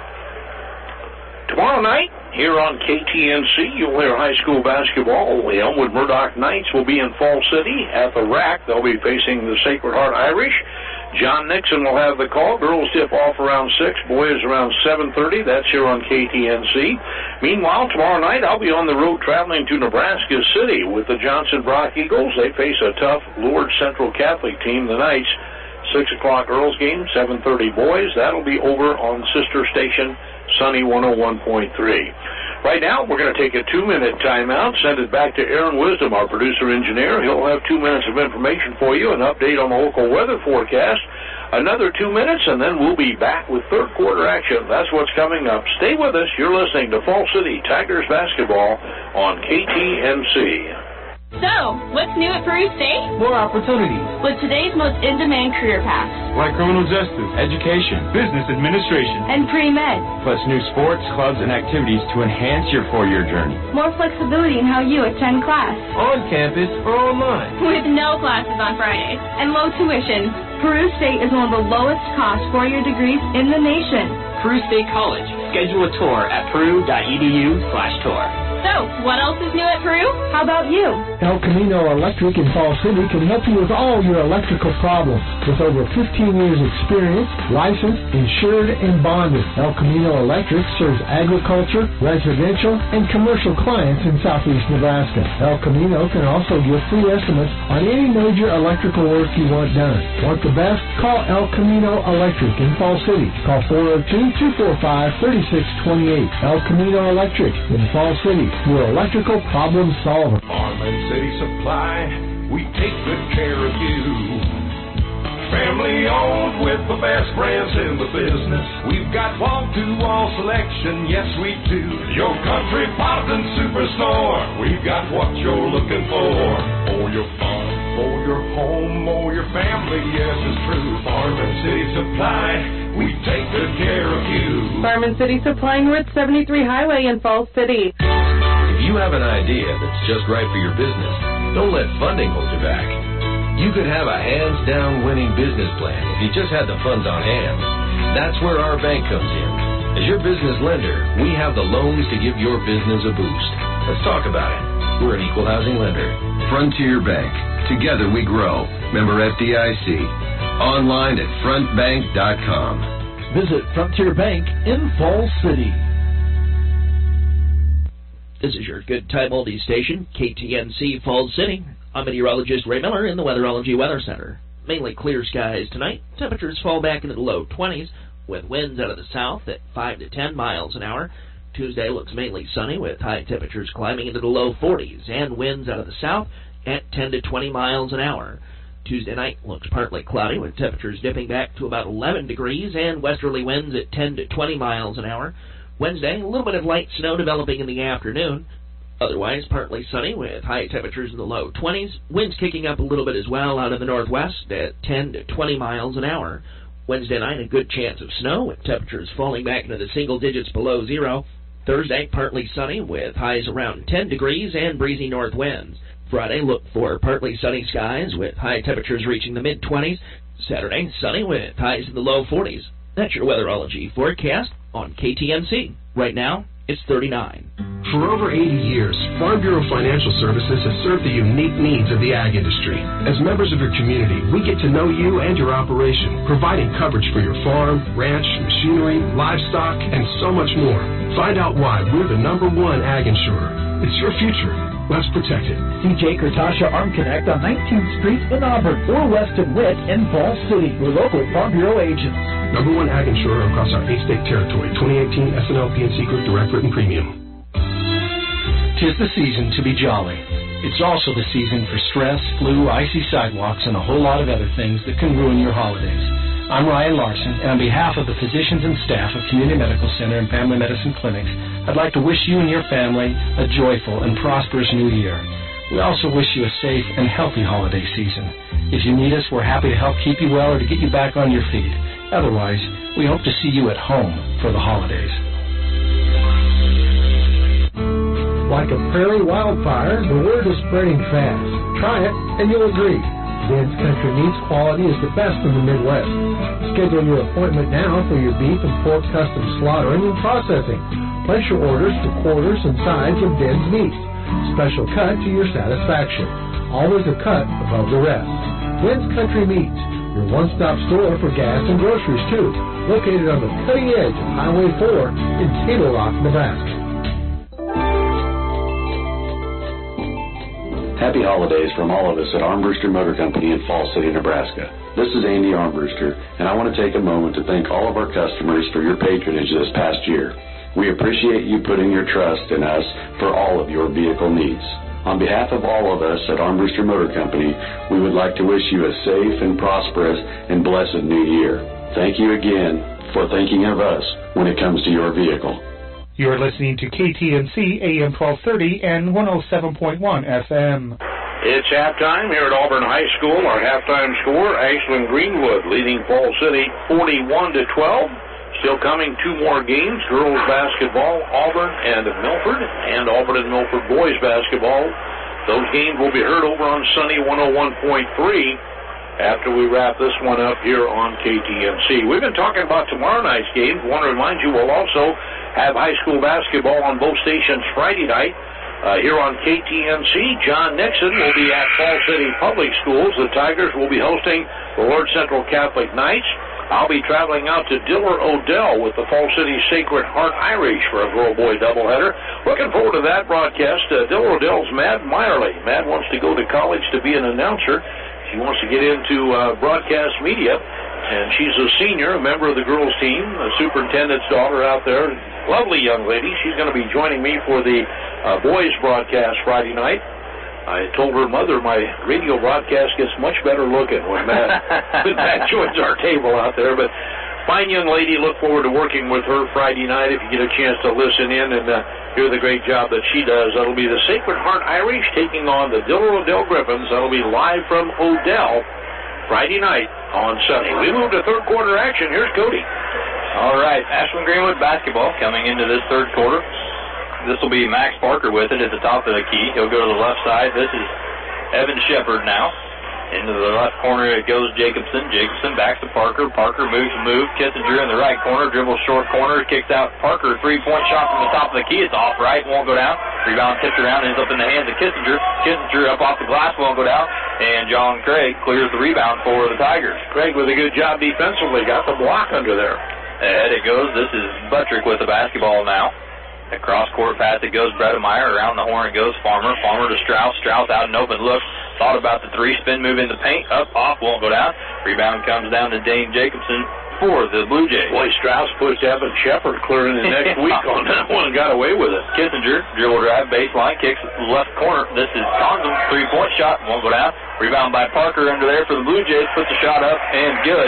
Tomorrow night, here on KTNC, you'll hear high school basketball. The Elmwood Murdoch Knights will be in Fall City at the RAC. They'll be facing the Sacred Heart Irish. John Nixon will have the call. Girls tip off around 6, boys around 7:30. That's here on KTNC. Meanwhile, tomorrow night, I'll be on the road traveling to Nebraska City with the Johnson Brock Eagles. They face a tough Lourdes Central Catholic team, the Knights. 6 o'clock girls game, 7:30 boys. That'll be over on sister station Sunny 101.3. Right now, we're going to take a 2-minute timeout, send it back to Aaron Wisdom, our producer-engineer. He'll have 2 minutes of information for you, an update on the local weather forecast, another 2 minutes, and then we'll be back with third quarter action. That's what's coming up. Stay with us. You're listening to Fall City Tigers basketball on KTNC. So, what's new at Peru State? More opportunities. With today's most in-demand career paths. Like criminal justice, education, business administration, and pre-med. Plus new sports, clubs, and activities to enhance your 4-year journey. More flexibility in how you attend class. On campus or online. With no classes on Fridays. And low tuition. Peru State is one of the lowest cost 4-year degrees in the nation. Peru State College. Schedule a tour at peru.edu/tour. So, what else is new at Peru? How about you? El Camino Electric in Fall City can help you with all your electrical problems. With over 15 years experience, licensed, insured, and bonded, El Camino Electric serves agriculture, residential, and commercial clients in southeast Nebraska. El Camino can also give free estimates on any major electrical work you want done. Want the best? Call El Camino Electric in Fall City. Call 402-245-3628. El Camino Electric in Fall City. Your electrical problem solver. Farm and City Supply, we take good care of you. Family owned with the best brands in the business. We've got wall-to-wall selection, yes we do. Your country Potten Superstore, we've got what you're looking for. For your farm, for your home, or your family, yes it's true. Farm and City Supply, we take good care of you. Farm and City Supply, North 73 Highway in Falls City. If you have an idea that's just right for your business, don't let funding hold you back. You could have a hands-down winning business plan if you just had the funds on hand. That's where our bank comes in. As your business lender, we have the loans to give your business a boost. Let's talk about it. We're an equal housing lender. Frontier Bank. Together we grow. Member FDIC. Online at frontbank.com. Visit Frontier Bank in Falls City. This is your Good Time Oldie station, KTNC Falls City. I'm meteorologist Ray Miller in the Weatherology Weather Center. Mainly clear skies tonight. Temperatures fall back into the low 20s with winds out of the south at 5 to 10 miles an hour. Tuesday looks mainly sunny with high temperatures climbing into the low 40s and winds out of the south at 10 to 20 miles an hour. Tuesday night looks partly cloudy with temperatures dipping back to about 11 degrees and westerly winds at 10 to 20 miles an hour. Wednesday, a little bit of light snow developing in the afternoon. Otherwise, partly sunny with high temperatures in the low 20s. Winds kicking up a little bit as well out of the northwest at 10 to 20 miles an hour. Wednesday night, a good chance of snow with temperatures falling back into the single digits below zero. Thursday, partly sunny with highs around 10 degrees and breezy north winds. Friday, look for partly sunny skies with high temperatures reaching the mid-20s. Saturday, sunny with highs in the low 40s. That's your weatherology forecast on KTNC. Right now, it's 39. For over 80 years, Farm Bureau Financial Services has served the unique needs of the ag industry. As members of your community, we get to know you and your operation, providing coverage for your farm, ranch, machinery, livestock, and so much more. Find out why we're the #1 ag insurer. It's your future. Let's protect it. See Jake or Tasha Arm Connect on 19th Street in Auburn or Weston Witt in Falls City. We're local Farm Bureau agents. #1 ag insurer across our 8-state territory. 2018 S&L PNC Group Direct Written Premium. 'Tis the season to be jolly. It's also the season for stress, flu, icy sidewalks, and a whole lot of other things that can ruin your holidays. I'm Ryan Larson, and on behalf of the physicians and staff of Community Medical Center and Family Medicine Clinics, I'd like to wish you and your family a joyful and prosperous new year. We also wish you a safe and healthy holiday season. If you need us, we're happy to help keep you well or to get you back on your feet. Otherwise, we hope to see you at home for the holidays. Like a prairie wildfire, the word is spreading fast. Try it, and you'll agree. Ben's Country Meats quality is the best in the Midwest. Schedule your appointment now for your beef and pork custom slaughtering and processing. Place your orders for quarters and sides of Ben's meats. Special cut to your satisfaction. Always a cut above the rest. Ben's Country Meats, your one-stop store for gas and groceries, too. Located on the cutting edge of Highway 4 in Table Rock, Nebraska. Happy holidays from all of us at Armbruster Motor Company in Falls City, Nebraska. This is Andy Armbruster, and I want to take a moment to thank all of our customers for your patronage this past year. We appreciate you putting your trust in us for all of your vehicle needs. On behalf of all of us at Armbruster Motor Company, we would like to wish you a safe and prosperous and blessed new year. Thank you again for thinking of us when it comes to your vehicle. You're listening to KTNC AM 1230 and 107.1 FM. It's halftime here at Auburn High School. Our halftime score, Ashland Greenwood leading Falls City 41-12. Still coming, two more games, girls basketball, Auburn and Milford, and Auburn and Milford boys basketball. Those games will be heard over on Sunny 101.3 after we wrap this one up here on KTNC. We've been talking about tomorrow night's games. I want to remind you we'll also have high school basketball on both stations Friday night. Here on KTNC, John Nixon will be at Falls City Public Schools. The Tigers will be hosting the Lord Central Catholic Knights. I'll be traveling out to Diller Odell with the Falls City Sacred Heart Irish for a girl-boy doubleheader. Looking forward to that broadcast. Diller Odell's Mad Meyerly. Mad wants to go to college to be an announcer. She wants to get into broadcast media, and she's a senior, a member of the girls' team, the superintendent's daughter out there. Lovely young lady. She's going to be joining me for the boys' broadcast Friday night. I told her mother my radio broadcast gets much better looking when Matt joins our table out there. But fine young lady. Look forward to working with her Friday night if you get a chance to listen in and hear the great job that she does. That'll be the Sacred Heart Irish taking on the Diller Odell Griffins. That'll be live from Odell Friday night on Sunday. We move to third quarter action. Here's Cody. All right, Ashland Greenwood basketball coming into this third quarter. This will be Max Parker with it at the top of the key. He'll go to the left side. This is Evan Shepard now. Into the left corner it goes Jacobson. Jacobson back to Parker. Parker moves. Kissinger in the right corner. Dribbles short corner. Kicks out Parker. Three-point shot from the top of the key. It's off right. Won't go down. Rebound tipped around. Ends up in the hands of Kissinger. Kissinger up off the glass. Won't go down. And John Craig clears the rebound for the Tigers. Craig with a good job defensively. Got the block under there. Ahead it goes. This is Buttrick with the basketball now. Across court pass it goes Bredemeyer. Around the horn it goes Farmer. Farmer to Strauss. Strauss out and open look. Thought about the three. Spin move in the paint. Up, off, won't go down. Rebound comes down to Dane Jacobson for the Blue Jays. Boy, Strauss pushed Evan Shepard clear in the next week on that one and got away with it. Kissinger, dribble drive, baseline, kicks left corner. This is Condon. Three-point shot. Won't go down. Rebound by Parker under there for the Blue Jays. Puts the shot up and good.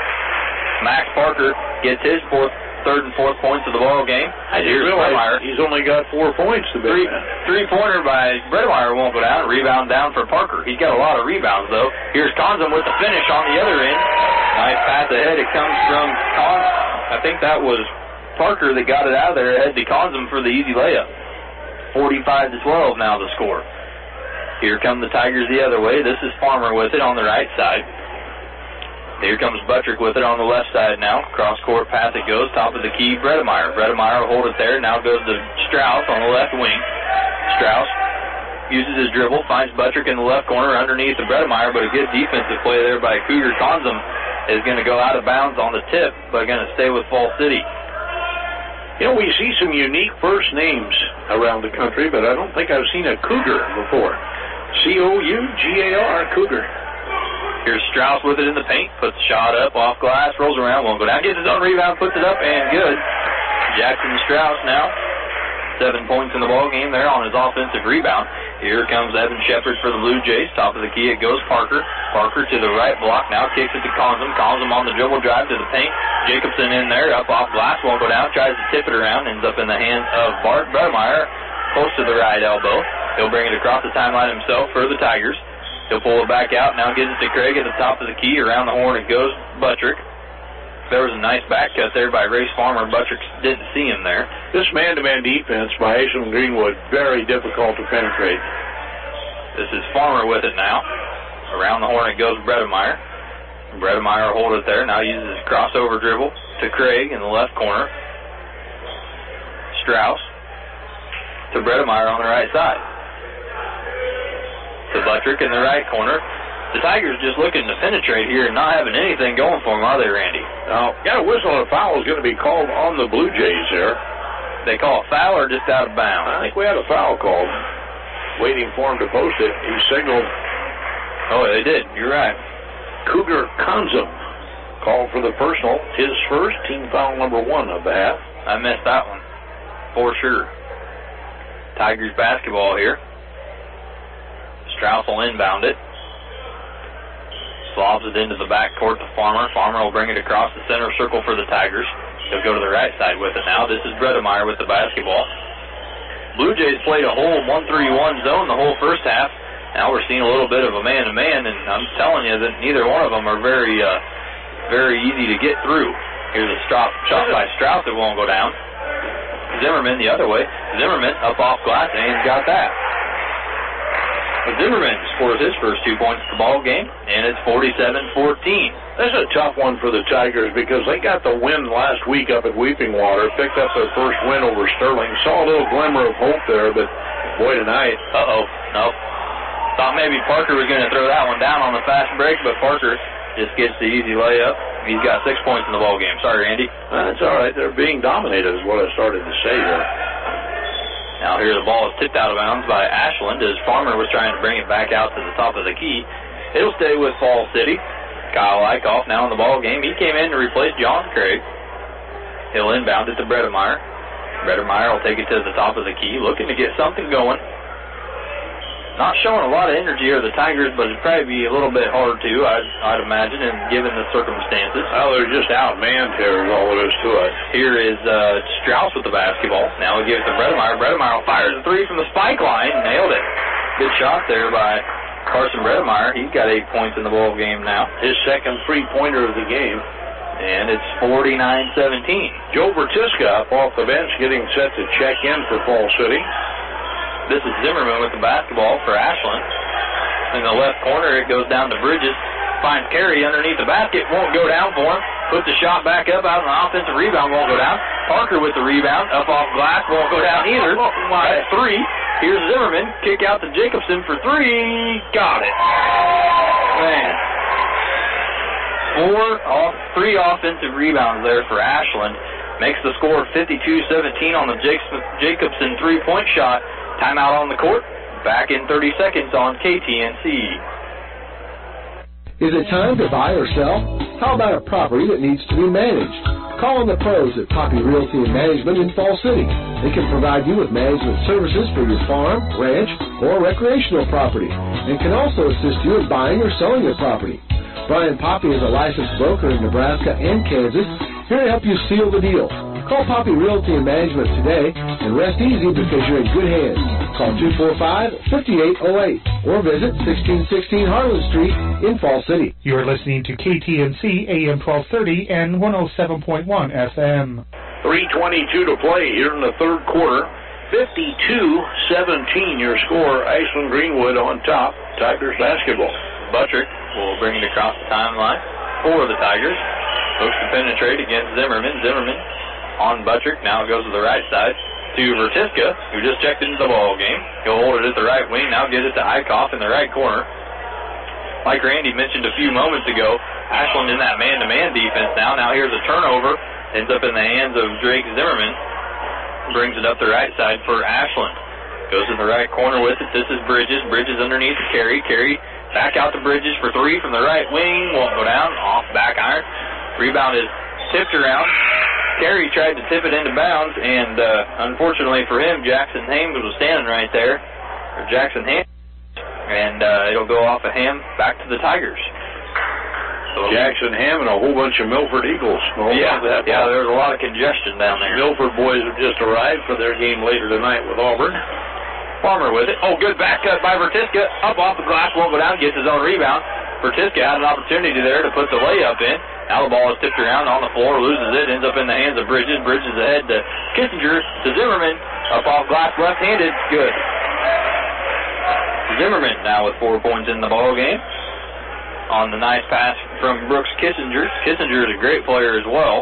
Max Parker gets his third and fourth points of the ball game. I didn't realize he's only got 4 points to be. Three-pointer by Bredemeyer won't go down. Rebound down for Parker. He's got a lot of rebounds, though. Here's Conzum with the finish on the other end. Nice pass ahead. It comes from Conzum. I think that was Parker that got it out of there ahead to Conzum for the easy layup. 45-12 now the score. Here come the Tigers the other way. This is Farmer with it on the right side. Here comes Buttrick with it on the left side now. Cross-court pass it goes. Top of the key, Bredemeyer. Bredemeyer will hold it there. Now goes to Strauss on the left wing. Strauss uses his dribble, finds Buttrick in the left corner underneath the Bredemeyer, but a good defensive play there by Cougar Conzum is going to go out of bounds on the tip, but going to stay with Falls City. You know, we see some unique first names around the country, but I don't think I've seen a Cougar before. C-O-U-G-A-R, Cougar. Here's Strauss with it in the paint, puts the shot up, off glass, rolls around, won't go down, gets his own rebound, puts it up, and good. Jackson Strauss now 7 points in the ball game there on his offensive rebound. Here comes Evan Shepard for the Blue Jays. Top of the key, it goes Parker. Parker to the right block. Now kicks it to Consom. Consom on the dribble drive to the paint. Jacobson in there, up off glass, won't go down. Tries to tip it around, ends up in the hands of Bart Bredemeyer, close to the right elbow. He'll bring it across the timeline himself for the Tigers. He'll pull it back out. Now gives it to Craig at the top of the key. Around the horn it goes Buttrick. There was a nice back cut there by Race Farmer. Buttrick didn't see him there. This man-to-man defense by Ashland Greenwood, very difficult to penetrate. This is Farmer with it now. Around the horn it goes Bredemeyer. Bredemeyer will hold it there. Now uses his crossover dribble to Craig in the left corner. Strauss to Bredemeyer on the right side. To Buttrick in the right corner. The Tigers just looking to penetrate here and not having anything going for them, are they, Randy? Now, got a whistle and a foul is going to be called on the Blue Jays there. They call a foul or just out of bounds? I think we had a foul called. Waiting for him to post it. He signaled. Oh, they did. You're right. Cougar Consom called for the personal. His first, team foul number 1 of the half. I missed that one, for sure. Tigers basketball here. Strauss will inbound it. Slobs it into the backcourt to Farmer. Farmer will bring it across the center circle for the Tigers. He'll go to the right side with it now. This is Bredemeyer with the basketball. Blue Jays played a whole 1-3-1 zone the whole first half. Now we're seeing a little bit of a man-to-man, and I'm telling you that neither one of them are very easy to get through. Here's a shot by Strauss that won't go down. Zimmerman the other way. Zimmerman up off glass, and he's got that. But Zimmerman scores his first 2 points of the ball game, and it's 47-14. This is a tough one for the Tigers because they got the win last week up at Weeping Water, picked up their first win over Sterling. Saw a little glimmer of hope there, but boy, tonight. Nope. Thought maybe Parker was going to throw that one down on the fast break, but Parker just gets the easy layup. He's got 6 points in the ball game. Sorry, Randy. That's all right. They're being dominated is what I started to say there. Now here the ball is tipped out of bounds by Ashland as Farmer was trying to bring it back out to the top of the key. It'll stay with Fall City. Kyle Eichhoff now in the ball game. He came in to replace John Craig. He'll inbound it to Bredemeyer. Bredemeyer will take it to the top of the key, looking to get something going. Not showing a lot of energy are the Tigers, but it'd probably be a little bit hard to, I'd imagine, and given the circumstances. Well, they're just out man-tears, all there is to it. Here is Strauss with the basketball. Now he'll give it to Bredemeyer. Bredemeyer fires a three from the spike line. Nailed it. Good shot there by Carson Bredemeyer. He's got 8 points in the ball game now. His second three-pointer of the game. And it's 49-17. Joe Bertiska up off the bench getting set to check in for Fall City. This is Zimmerman with the basketball for Ashland. In the left corner, it goes down to Bridges. Finds Carey underneath the basket. Won't go down for him. Puts the shot back up out of an offensive rebound. Won't go down. Parker with the rebound. Up off glass. Won't go down either. That's 3. Here's Zimmerman. Kick out to Jacobson for 3. Got it. Man. 3 offensive rebounds there for Ashland. Makes the score 52-17 on the Jacobson three-point shot. Timeout on the court. Back in 30 seconds on KTNC. Is it time to buy or sell? How about a property that needs to be managed? Call on the pros at Poppy Realty and Management in Fall City. They can provide you with management services for your farm, ranch, or recreational property, and can also assist you in buying or selling your property. Brian Poppy is a licensed broker in Nebraska and Kansas, here to help you seal the deal. Call Poppy Realty and Management today and rest easy because you're in good hands. Call 245-5808 or visit 1616 Harlan Street in Fall City. You're listening to KTNC AM 1230 and 107.1 FM. 3:22 to play here in the third quarter. 52-17 your score. Ashland Greenwood on top. Tigers basketball. Buttrick will bring it across the timeline for the Tigers. Looks to penetrate against Zimmerman. Zimmerman on Buttrick. Now it goes to the right side to Vertiska, who just checked into the ball game. He'll hold it at the right wing. Now get it to Eichhoff in the right corner. Like Randy mentioned a few moments ago, Ashland in that man-to-man defense now. Now here's a turnover. Ends up in the hands of Drake Zimmerman. Brings it up the right side for Ashland. Goes in the right corner with it. This is Bridges. Bridges underneath Carey. Carey back out to Bridges for 3 from the right wing. Won't go down. Off back iron. Rebound is tipped around. Carey tried to tip it into bounds, and unfortunately for him, Jackson Hamm was standing right there, or Jackson Hamm, and it'll go off of Hamm back to the Tigers. So Jackson Hamm and a whole bunch of Milford Eagles. Yeah, there was a lot of congestion down there. Milford boys have just arrived for their game later tonight with Auburn. Farmer with it. Oh, good back cut by Vertiska. Up off the glass, won't go down, gets his own rebound. Vertiska had an opportunity there to put the layup in. Now the ball is tipped around on the floor, loses it, ends up in the hands of Bridges. Bridges ahead to Kissinger, to Zimmerman. Up off glass, left-handed, good. Zimmerman now with 4 points in the ball game. On the nice pass from Brooks Kissinger. Kissinger is a great player as well.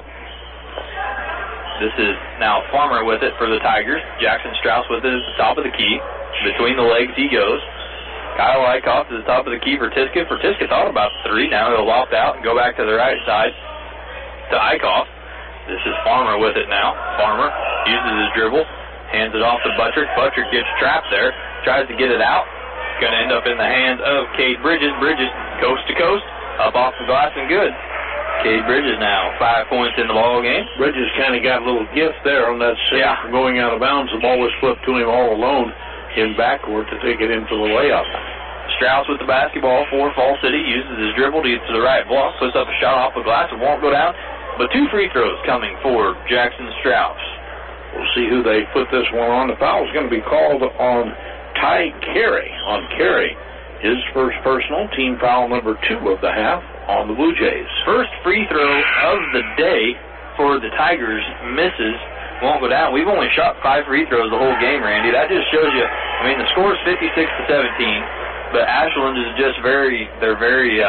This is now Farmer with it for the Tigers. Jackson Strauss with it at the top of the key. Between the legs he goes. Kyle Eichhoff to the top of the key for Tiska. Tiska thought about the three. Now he'll loft out and go back to the right side to Eichhoff. This is Farmer with it now. Farmer uses his dribble. Hands it off to Buttrick. Buttrick gets trapped there. Tries to get it out. Going to end up in the hands of Cade Bridges. Bridges coast to coast, up off the glass and good. Cade Bridges now 5 points in the ball game. Bridges kind of got a little gift there on that set for going out of bounds. The ball was flipped to him all alone in backcourt to take it in for the layup. Strauss with the basketball for Fall City, uses his dribble to get to the right block, puts up a shot off the glass, it won't go down, but 2 free throws coming for Jackson Strauss. We'll see who they put this one on. The foul is going to be called on Ty Carey. On Carey, his first personal, team foul number 2 of the half on the Blue Jays. First free throw of the day for the Tigers, misses, won't go down. We've only shot 5 free throws the whole game, Randy. That just shows you, I mean, the score is 56-17, but Ashland is just very good. Very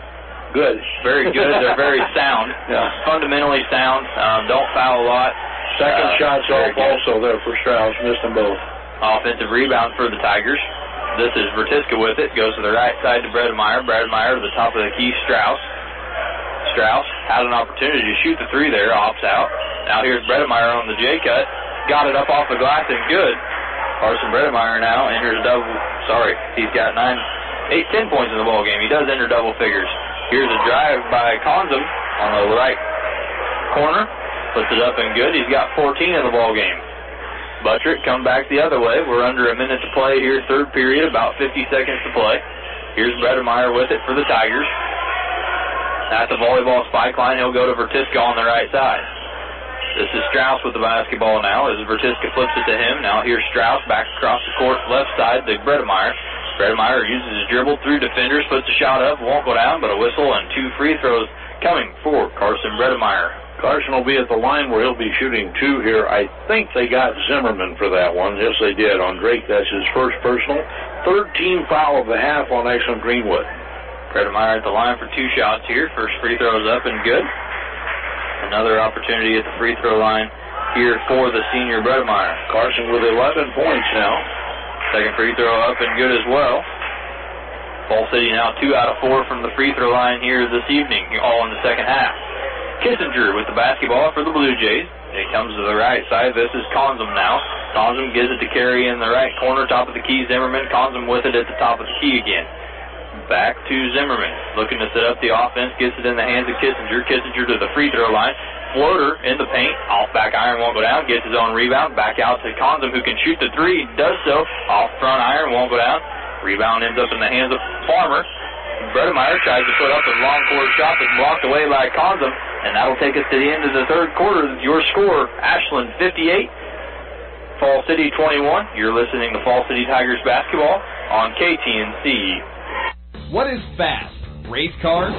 good. They're very sound. Fundamentally sound. Don't foul a lot. Second shots off also there for Strauss. Missed them both. Offensive rebound for the Tigers. This is Vertiska with it. Goes to the right side to Bredemeyer. Bredemeyer to the top of the key. Strauss had an opportunity to shoot the 3 there. Opts out. Now here's Bredemeyer on the J cut. Got it up off the glass and good. Carson Bredemeyer now enters he's got 10 points in the ball game. He does enter double figures. Here's a drive by Conzum on the right corner. Puts it up and good. He's got 14 in the ball game. Buttrick come back the other way. We're under a minute to play here, third period, about 50 seconds to play. Here's Bredemeyer with it for the Tigers. At the volleyball spike line, he'll go to Vertiska on the right side. This is Strauss with the basketball now as Vertiska flips it to him. Now here's Strauss back across the court, left side to Bredemeyer. Bredemeyer uses his dribble through defenders, puts a shot up, won't go down, but a whistle and 2 free throws coming for Carson Bredemeyer. Carson will be at the line where he'll be shooting 2 here. I think they got Zimmerman for that one. Yes, they did. On Drake, that's his first personal. 3rd team foul of the half on Ashland Greenwood. Bredemeyer at the line for 2 shots here. First free throw is up and good. Another opportunity at the free throw line here for the senior Bredemeyer. Carson with 11 points now. Second free throw up and good as well. Fall City now 2 out of 4 from the free throw line here this evening, all in the second half. Kissinger with the basketball for the Blue Jays. It comes to the right side. This is Conzum now. Conzum gives it to Carey in the right corner, top of the key. Zimmerman. Conzum with it at the top of the key again. Back to Zimmerman. Looking to set up the offense. Gets it in the hands of Kissinger. Kissinger to the free throw line. Floater in the paint. Off back iron won't go down. Gets his own rebound. Back out to Conzum, who can shoot the 3. Does so. Off front iron won't go down. Rebound ends up in the hands of Farmer. Bredemeyer tries to put up a long court shot that's blocked away by Conzum, and that'll take us to the end of the third quarter. Your score, Ashland 58, Fall City 21. You're listening to Fall City Tigers basketball on KTNC. What is fast? Race cars?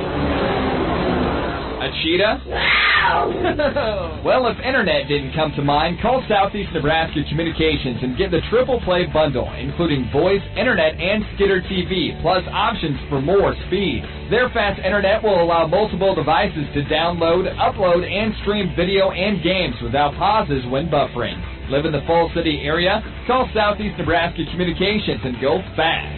A cheetah? Wow! Well, if internet didn't come to mind, call Southeast Nebraska Communications and get the Triple Play Bundle, including voice, internet, and Skitter TV, plus options for more speed. Their fast internet will allow multiple devices to download, upload, and stream video and games without pauses when buffering. Live in the Fall City area? Call Southeast Nebraska Communications and go fast.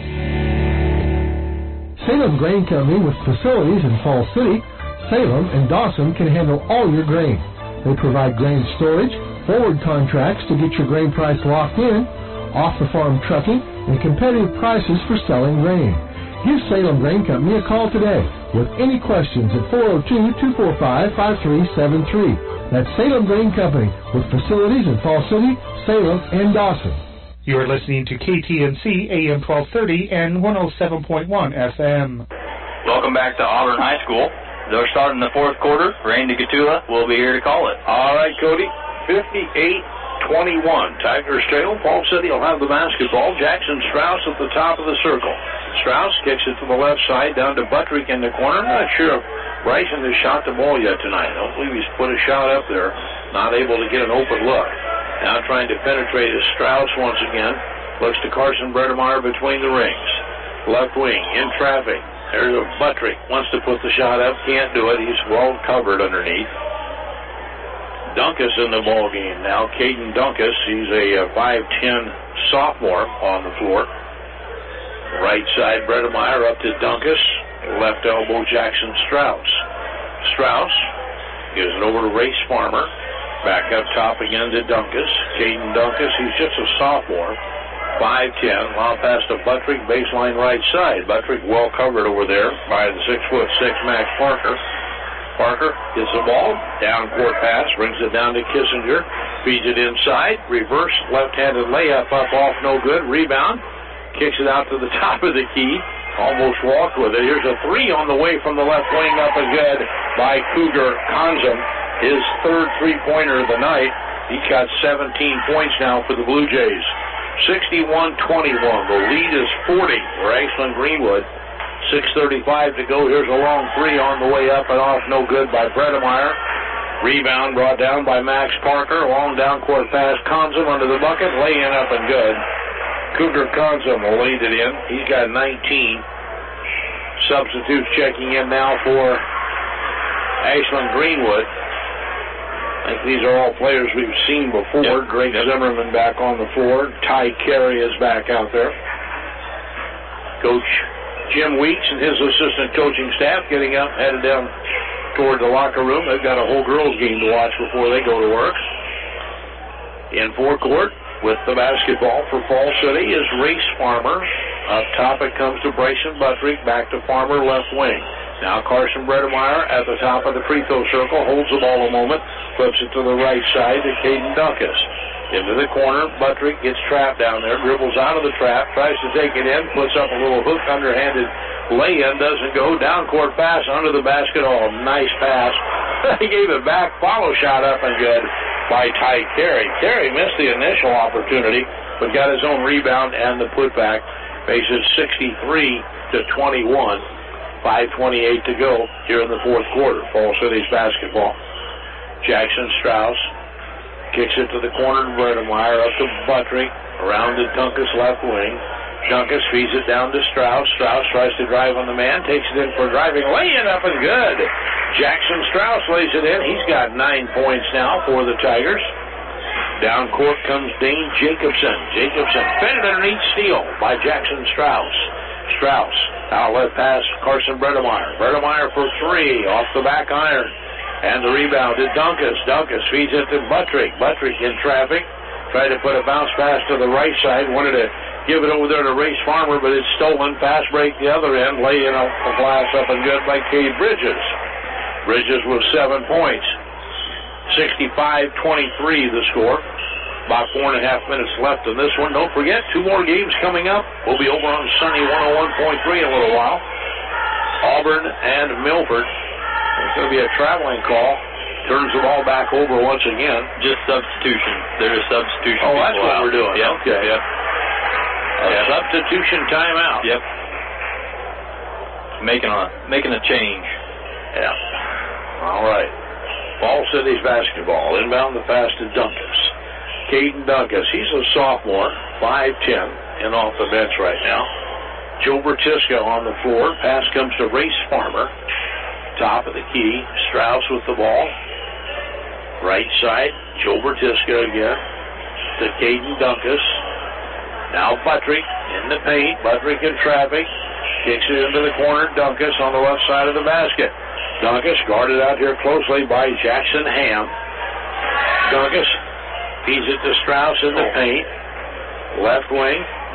Salem Grain Company with facilities in Fall City, Salem, and Dawson can handle all your grain. They provide grain storage, forward contracts to get your grain price locked in, off-the-farm trucking, and competitive prices for selling grain. Give Salem Grain Company a call today with any questions at 402-245-5373. That's Salem Grain Company with facilities in Fall City, Salem, and Dawson. You are listening to KTNC AM 1230 and 107.1 FM. Welcome back to Auburn High School. They're starting the fourth quarter. Randy Gatula will be here to call it. All right, Cody. 58-21. Tigers trail. Fall City will have the basketball. Jackson Strauss at the top of the circle. Strauss kicks it to the left side down to Buttrick in the corner. I'm not sure if Bryson has shot the ball yet tonight. I don't believe he's put a shot up there. Not able to get an open look. Now trying to penetrate is Strauss once again. Looks to Carson Bredemeyer between the rings. Left wing in traffic. There's a Buttrick. Wants to put the shot up. Can't do it. He's well covered underneath. Dunkus in the ball game now. Caden Dunkus. He's a 5'10 sophomore on the floor. Right side Bredemeyer up to Dunkus. Left elbow Jackson Strauss. Strauss gives it over to Race Farmer. Back up top again to Dunkus. Caden Dunkus. He's just a sophomore. 5'10", long pass to Buttrick, baseline right side. Buttrick well covered over there by the 6'6" Max Parker. Parker gets the ball, down court pass, brings it down to Kissinger, feeds it inside, reverse left-handed layup up off, no good, rebound, kicks it out to the top of the key, almost walked with it. Here's a three on the way from the left wing, up and good by Cougar Conzum, his third three-pointer of the night. He's got 17 points now for the Blue Jays. 61-21. The lead is 40 for Ashland Greenwood. 6:35 to go. Here's a long three on the way up and off. No good by Bredemeyer. Rebound brought down by Max Parker. Long down court pass. Conzum under the bucket. Lay in up and good. Cougar Conzum will lead it in. He's got 19. Substitutes checking in now for Ashland Greenwood. I think these are all players we've seen before. Yep. Drake Zimmerman back on the floor. Ty Carey is back out there. Coach Jim Weeks and his assistant coaching staff getting up, headed down toward the locker room. They've got a whole girls game to watch before they go to work. In forecourt with the basketball for Fall City is Race Farmer. Up top it comes to Bryson Buttrick. Back to Farmer, left wing. Now Carson Bredemeyer at the top of the free throw circle, holds the ball a moment, flips it to the right side to Caden Dunkus. Into the corner, Buttrick gets trapped down there, dribbles out of the trap, tries to take it in, puts up a little hook, underhanded lay-in, doesn't go, down court pass, under the basket, oh, nice pass. He gave it back, follow shot up and good by Ty Carey. Carey missed the initial opportunity, but got his own rebound and the putback. Faces 63-21. 5:28 to go here in the fourth quarter. Fall City's basketball. Jackson Strauss kicks it to the corner to Bredemeyer, up to Buttrick, around to Dunkus left wing. Dunkus feeds it down to Strauss. Strauss tries to drive on the man, takes it in for driving, lay-in up and good. Jackson Strauss lays it in. He's got 9 points now for the Tigers. Down court comes Dane Jacobson. Jacobson fended underneath, steal by Jackson Strauss. Strauss, outlet pass, Carson Bredemeyer. Bredemeyer for three, off the back iron. And the rebound to Dunkus. Dunkus feeds it to Buttrick. Buttrick in traffic. Tried to put a bounce pass to the right side. Wanted to give it over there to Race Farmer, but it's stolen. Fast break the other end. Lay in off the glass up and good by Cade Bridges. Bridges with 7 points. 65-23 the score. About 4.5 minutes left in this one. Don't forget, 2 more games coming up. We'll be over on Sunny 101.3 in a little while. Auburn and Milford. It's going to be a traveling call. Turns the ball back over once again. Just substitution. There's a substitution. Oh, that's what we're doing. Yep. Okay. Yep. Substitution timeout. Yep. Making a change. Yeah. All right. Fall City's basketball. Inbound the pass to Dunkus. Caden Dunkus. He's a sophomore, 5'10", and off the bench right now. Joe Bertiska on the floor. Pass comes to Race Farmer. Top of the key. Strauss with the ball. Right side. Joe Bertiska again. To Caden Dunkus. Now Buttrick in the paint. Buttrick in traffic. Kicks it into the corner. Dunkus on the left side of the basket. Dunkus guarded out here closely by Jackson Ham. Dunkus feeds it to Strauss in the paint. Left wing.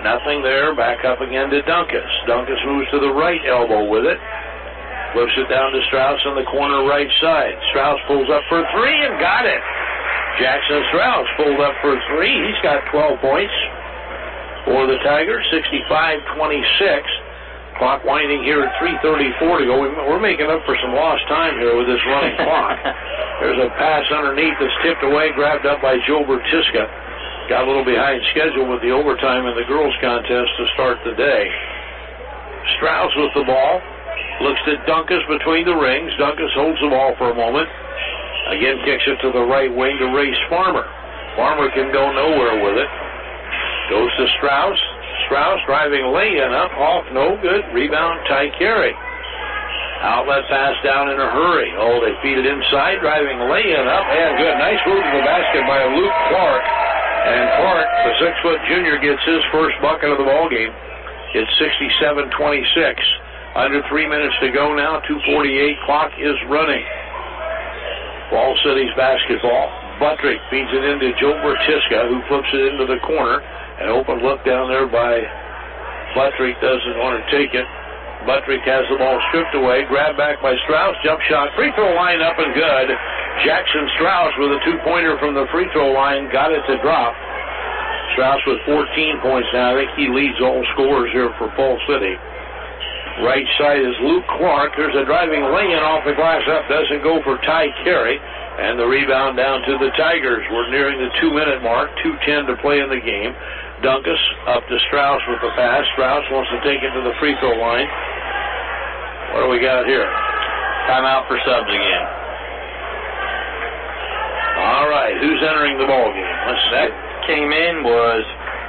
Nothing there. Back up again to Dunkus. Dunkus moves to the right elbow with it. Flips it down to Strauss on the corner right side. Strauss pulls up for three and got it. Jackson Strauss pulled up for three. He's got 12 points for the Tigers, 65-26. Clock winding here at 3:34 to go. We're making up for some lost time here with this running clock. There's a pass underneath that's tipped away, grabbed up by Joe Bertiska. Got a little behind schedule with the overtime in the girls' contest to start the day. Strauss with the ball. Looks at Dunkus between the rings. Dunkus holds the ball for a moment. Again kicks it to the right wing to Race Farmer. Farmer can go nowhere with it. Goes to Strauss. Strauss driving lay-in up. Off, no good. Rebound, Ty Carey. Outlet pass down in a hurry. Oh, they feed it inside. Driving lay-in up. And good. Nice move to the basket by Luke Clark. And Clark, the 6-foot junior, gets his first bucket of the ballgame. It's 67-26. Under 3 minutes to go now. 2:48. Clock is running. Ball City's basketball. Buttrick feeds it into Joe Bertiska, who flips it into the corner. An open look down there by Buttrick. Doesn't want to take it. Buttrick has the ball stripped away. Grabbed back by Strauss. Jump shot. Free throw line up and good. Jackson Strauss with a two-pointer from the free throw line. Got it to drop. Strauss with 14 points now. I think he leads all scorers here for Fall City. Right side is Luke Clark. There's a driving lay-in off the glass up. Doesn't go for Ty Carey. And the rebound down to the Tigers. We're nearing the 2-minute mark. 2:10 to play in the game. Dunkus up to Strauss with the pass. Strauss wants to take it to the free throw line. What do we got here? Timeout for subs again. All right. Who's entering the ball game? That came in was...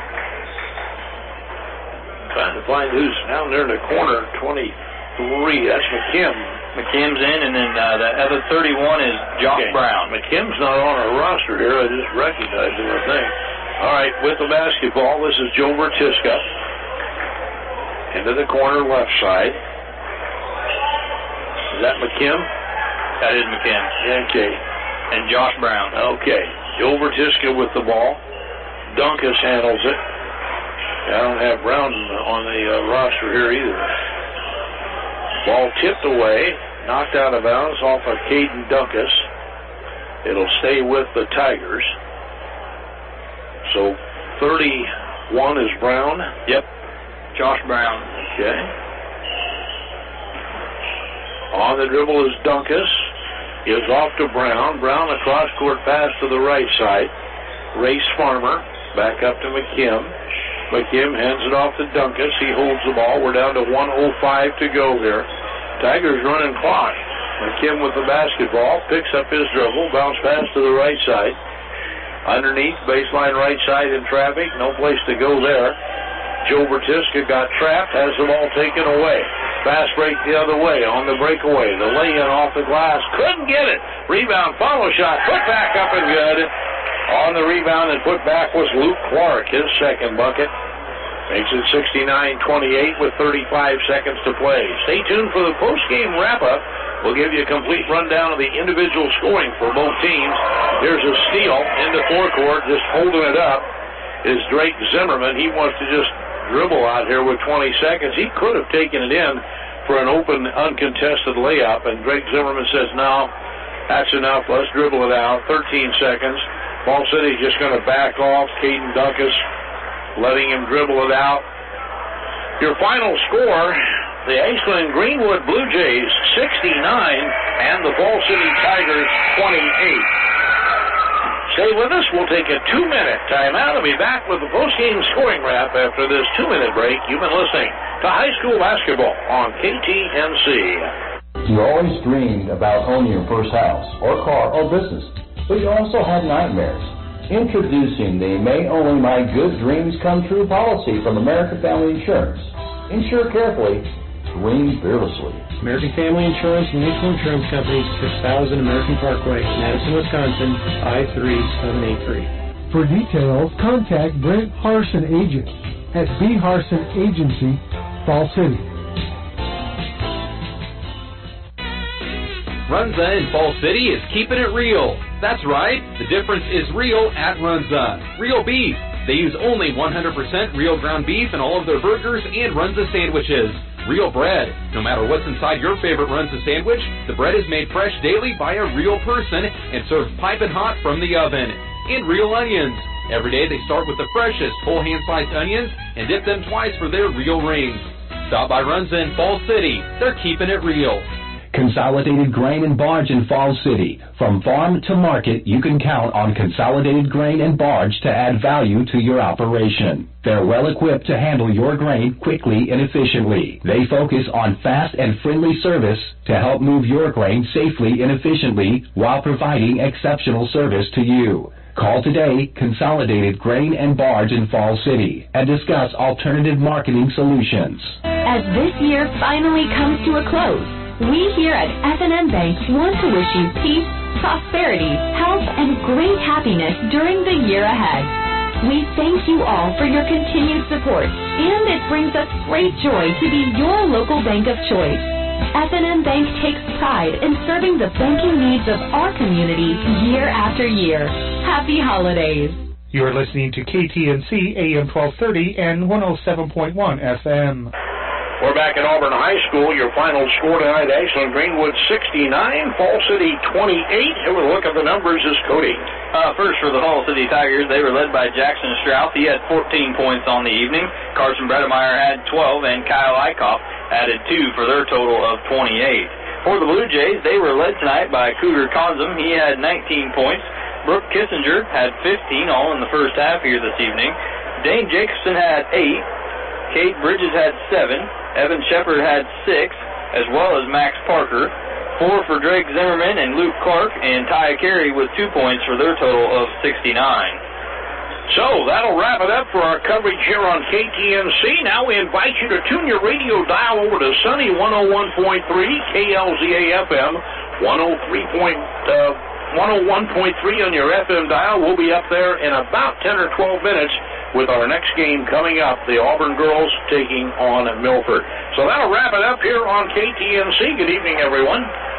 Trying to find who's down there in the corner, 23. That's McKim. McKim's in, and then the other 31 is Josh Brown. McKim's not on our roster here. I just recognized him, I think. All right, with the basketball, this is Joe Bertiska. Into the corner left side. Is that McKim? That is McKim. Okay. And Josh Brown. Okay. Joe Bertiska with the ball. Dunkus handles it. I don't have Brown on the roster here either. Ball tipped away, knocked out of bounds off of Caden Dunkus. It'll stay with the Tigers. So 31 is Brown. Yep. Josh Brown. Okay. On the dribble is Dunkus. Gives off to Brown. Brown, a cross-court pass to the right side. Race Farmer. Back up to McKim. McKim hands it off to Dunkus. He holds the ball. We're down to 1:05 to go here. Tigers running clock. McKim with the basketball. Picks up his dribble. Bounce pass to the right side. Underneath, baseline right side in traffic. No place to go there. Joe Bertiska got trapped. Has the ball taken away. Fast break the other way on the breakaway. The lay-in off the glass. Couldn't get it. Rebound, follow shot. Put back up and good. On the rebound and put back was Luke Clark, his second bucket. Makes it 69-28 with 35 seconds to play. Stay tuned for the post-game wrap-up. We'll give you a complete rundown of the individual scoring for both teams. Here's a steal into forecourt, just holding it up is Drake Zimmerman. He wants to just dribble out here with 20 seconds. He could have taken it in for an open, uncontested layup, and Drake Zimmerman says, no, that's enough. Let's dribble it out. 13 seconds. Ball City just going to back off. Caden Dunkus letting him dribble it out. Your final score, the Ashland Greenwood Blue Jays 69 and the Fall City Tigers 28. Stay with us. We'll take a 2-minute timeout and be back with the post-game scoring wrap after this 2-minute break. You've been listening to high school basketball on KTNC. You always dreamed about owning your first house or car or business, but you also had nightmares. Introducing the May Only My Good Dreams Come True policy from American Family Insurance. Insure carefully, dream fearlessly. American Family Insurance Mutual Insurance Company, 6000 American Parkway, Madison, Wisconsin, 53783. For details, contact Brent Harson Agent at B. Harson Agency, Fall City. Runza in Fall City is keeping it real. That's right, the difference is real at Runza. Real beef, They use only 100% real ground beef in all of their burgers and Runza sandwiches. Real bread. No matter what's inside your favorite Runza sandwich, the bread is made fresh daily by a real person and served piping hot from the oven. And real onions. Every day they start with the freshest whole hand-sliced onions and dip them twice for their real rings. Stop by Runza in Falls City. They're keeping it real. Consolidated Grain and Barge in Falls City. From farm to market, you can count on Consolidated Grain and Barge to add value to your operation. They're well equipped to handle your grain quickly and efficiently. They focus on fast and friendly service to help move your grain safely and efficiently while providing exceptional service to you. Call today, Consolidated Grain and Barge in Falls City, and discuss alternative marketing solutions. As this year finally comes to a close, we here at F&M Bank want to wish you peace, prosperity, health, and great happiness during the year ahead. We thank you all for your continued support, and it brings us great joy to be your local bank of choice. F&M Bank takes pride in serving the banking needs of our community year after year. Happy holidays. You're listening to KTNC AM 1230 and 107.1 FM. We're back at Auburn High School. Your final score tonight, Ashland Greenwood 69, Falls City 28. Here with a look at the numbers is Cody. First for the Falls City Tigers, they were led by Jackson Strauss. He had 14 points on the evening. Carson Bredemeyer had 12, and Kyle Eichhoff added 2 for their total of 28. For the Blue Jays, they were led tonight by Cougar Conzum. He had 19 points. Brooke Kissinger had 15, all in the first half here this evening. Dane Jacobson had 8. Kate Bridges had 7. Evan Shepard had 6, as well as Max Parker. 4 for Drake Zimmerman and Luke Clark, and Ty Carey with 2 points for their total of 69. So that'll wrap it up for our coverage here on KTNC. Now we invite you to tune your radio dial over to Sunny 101.3, KLZA-FM 101.3 on your FM dial. We'll be up there in about 10 or 12 minutes with our next game coming up, the Auburn girls taking on Milford. So that'll wrap it up here on KTNC. Good evening, everyone.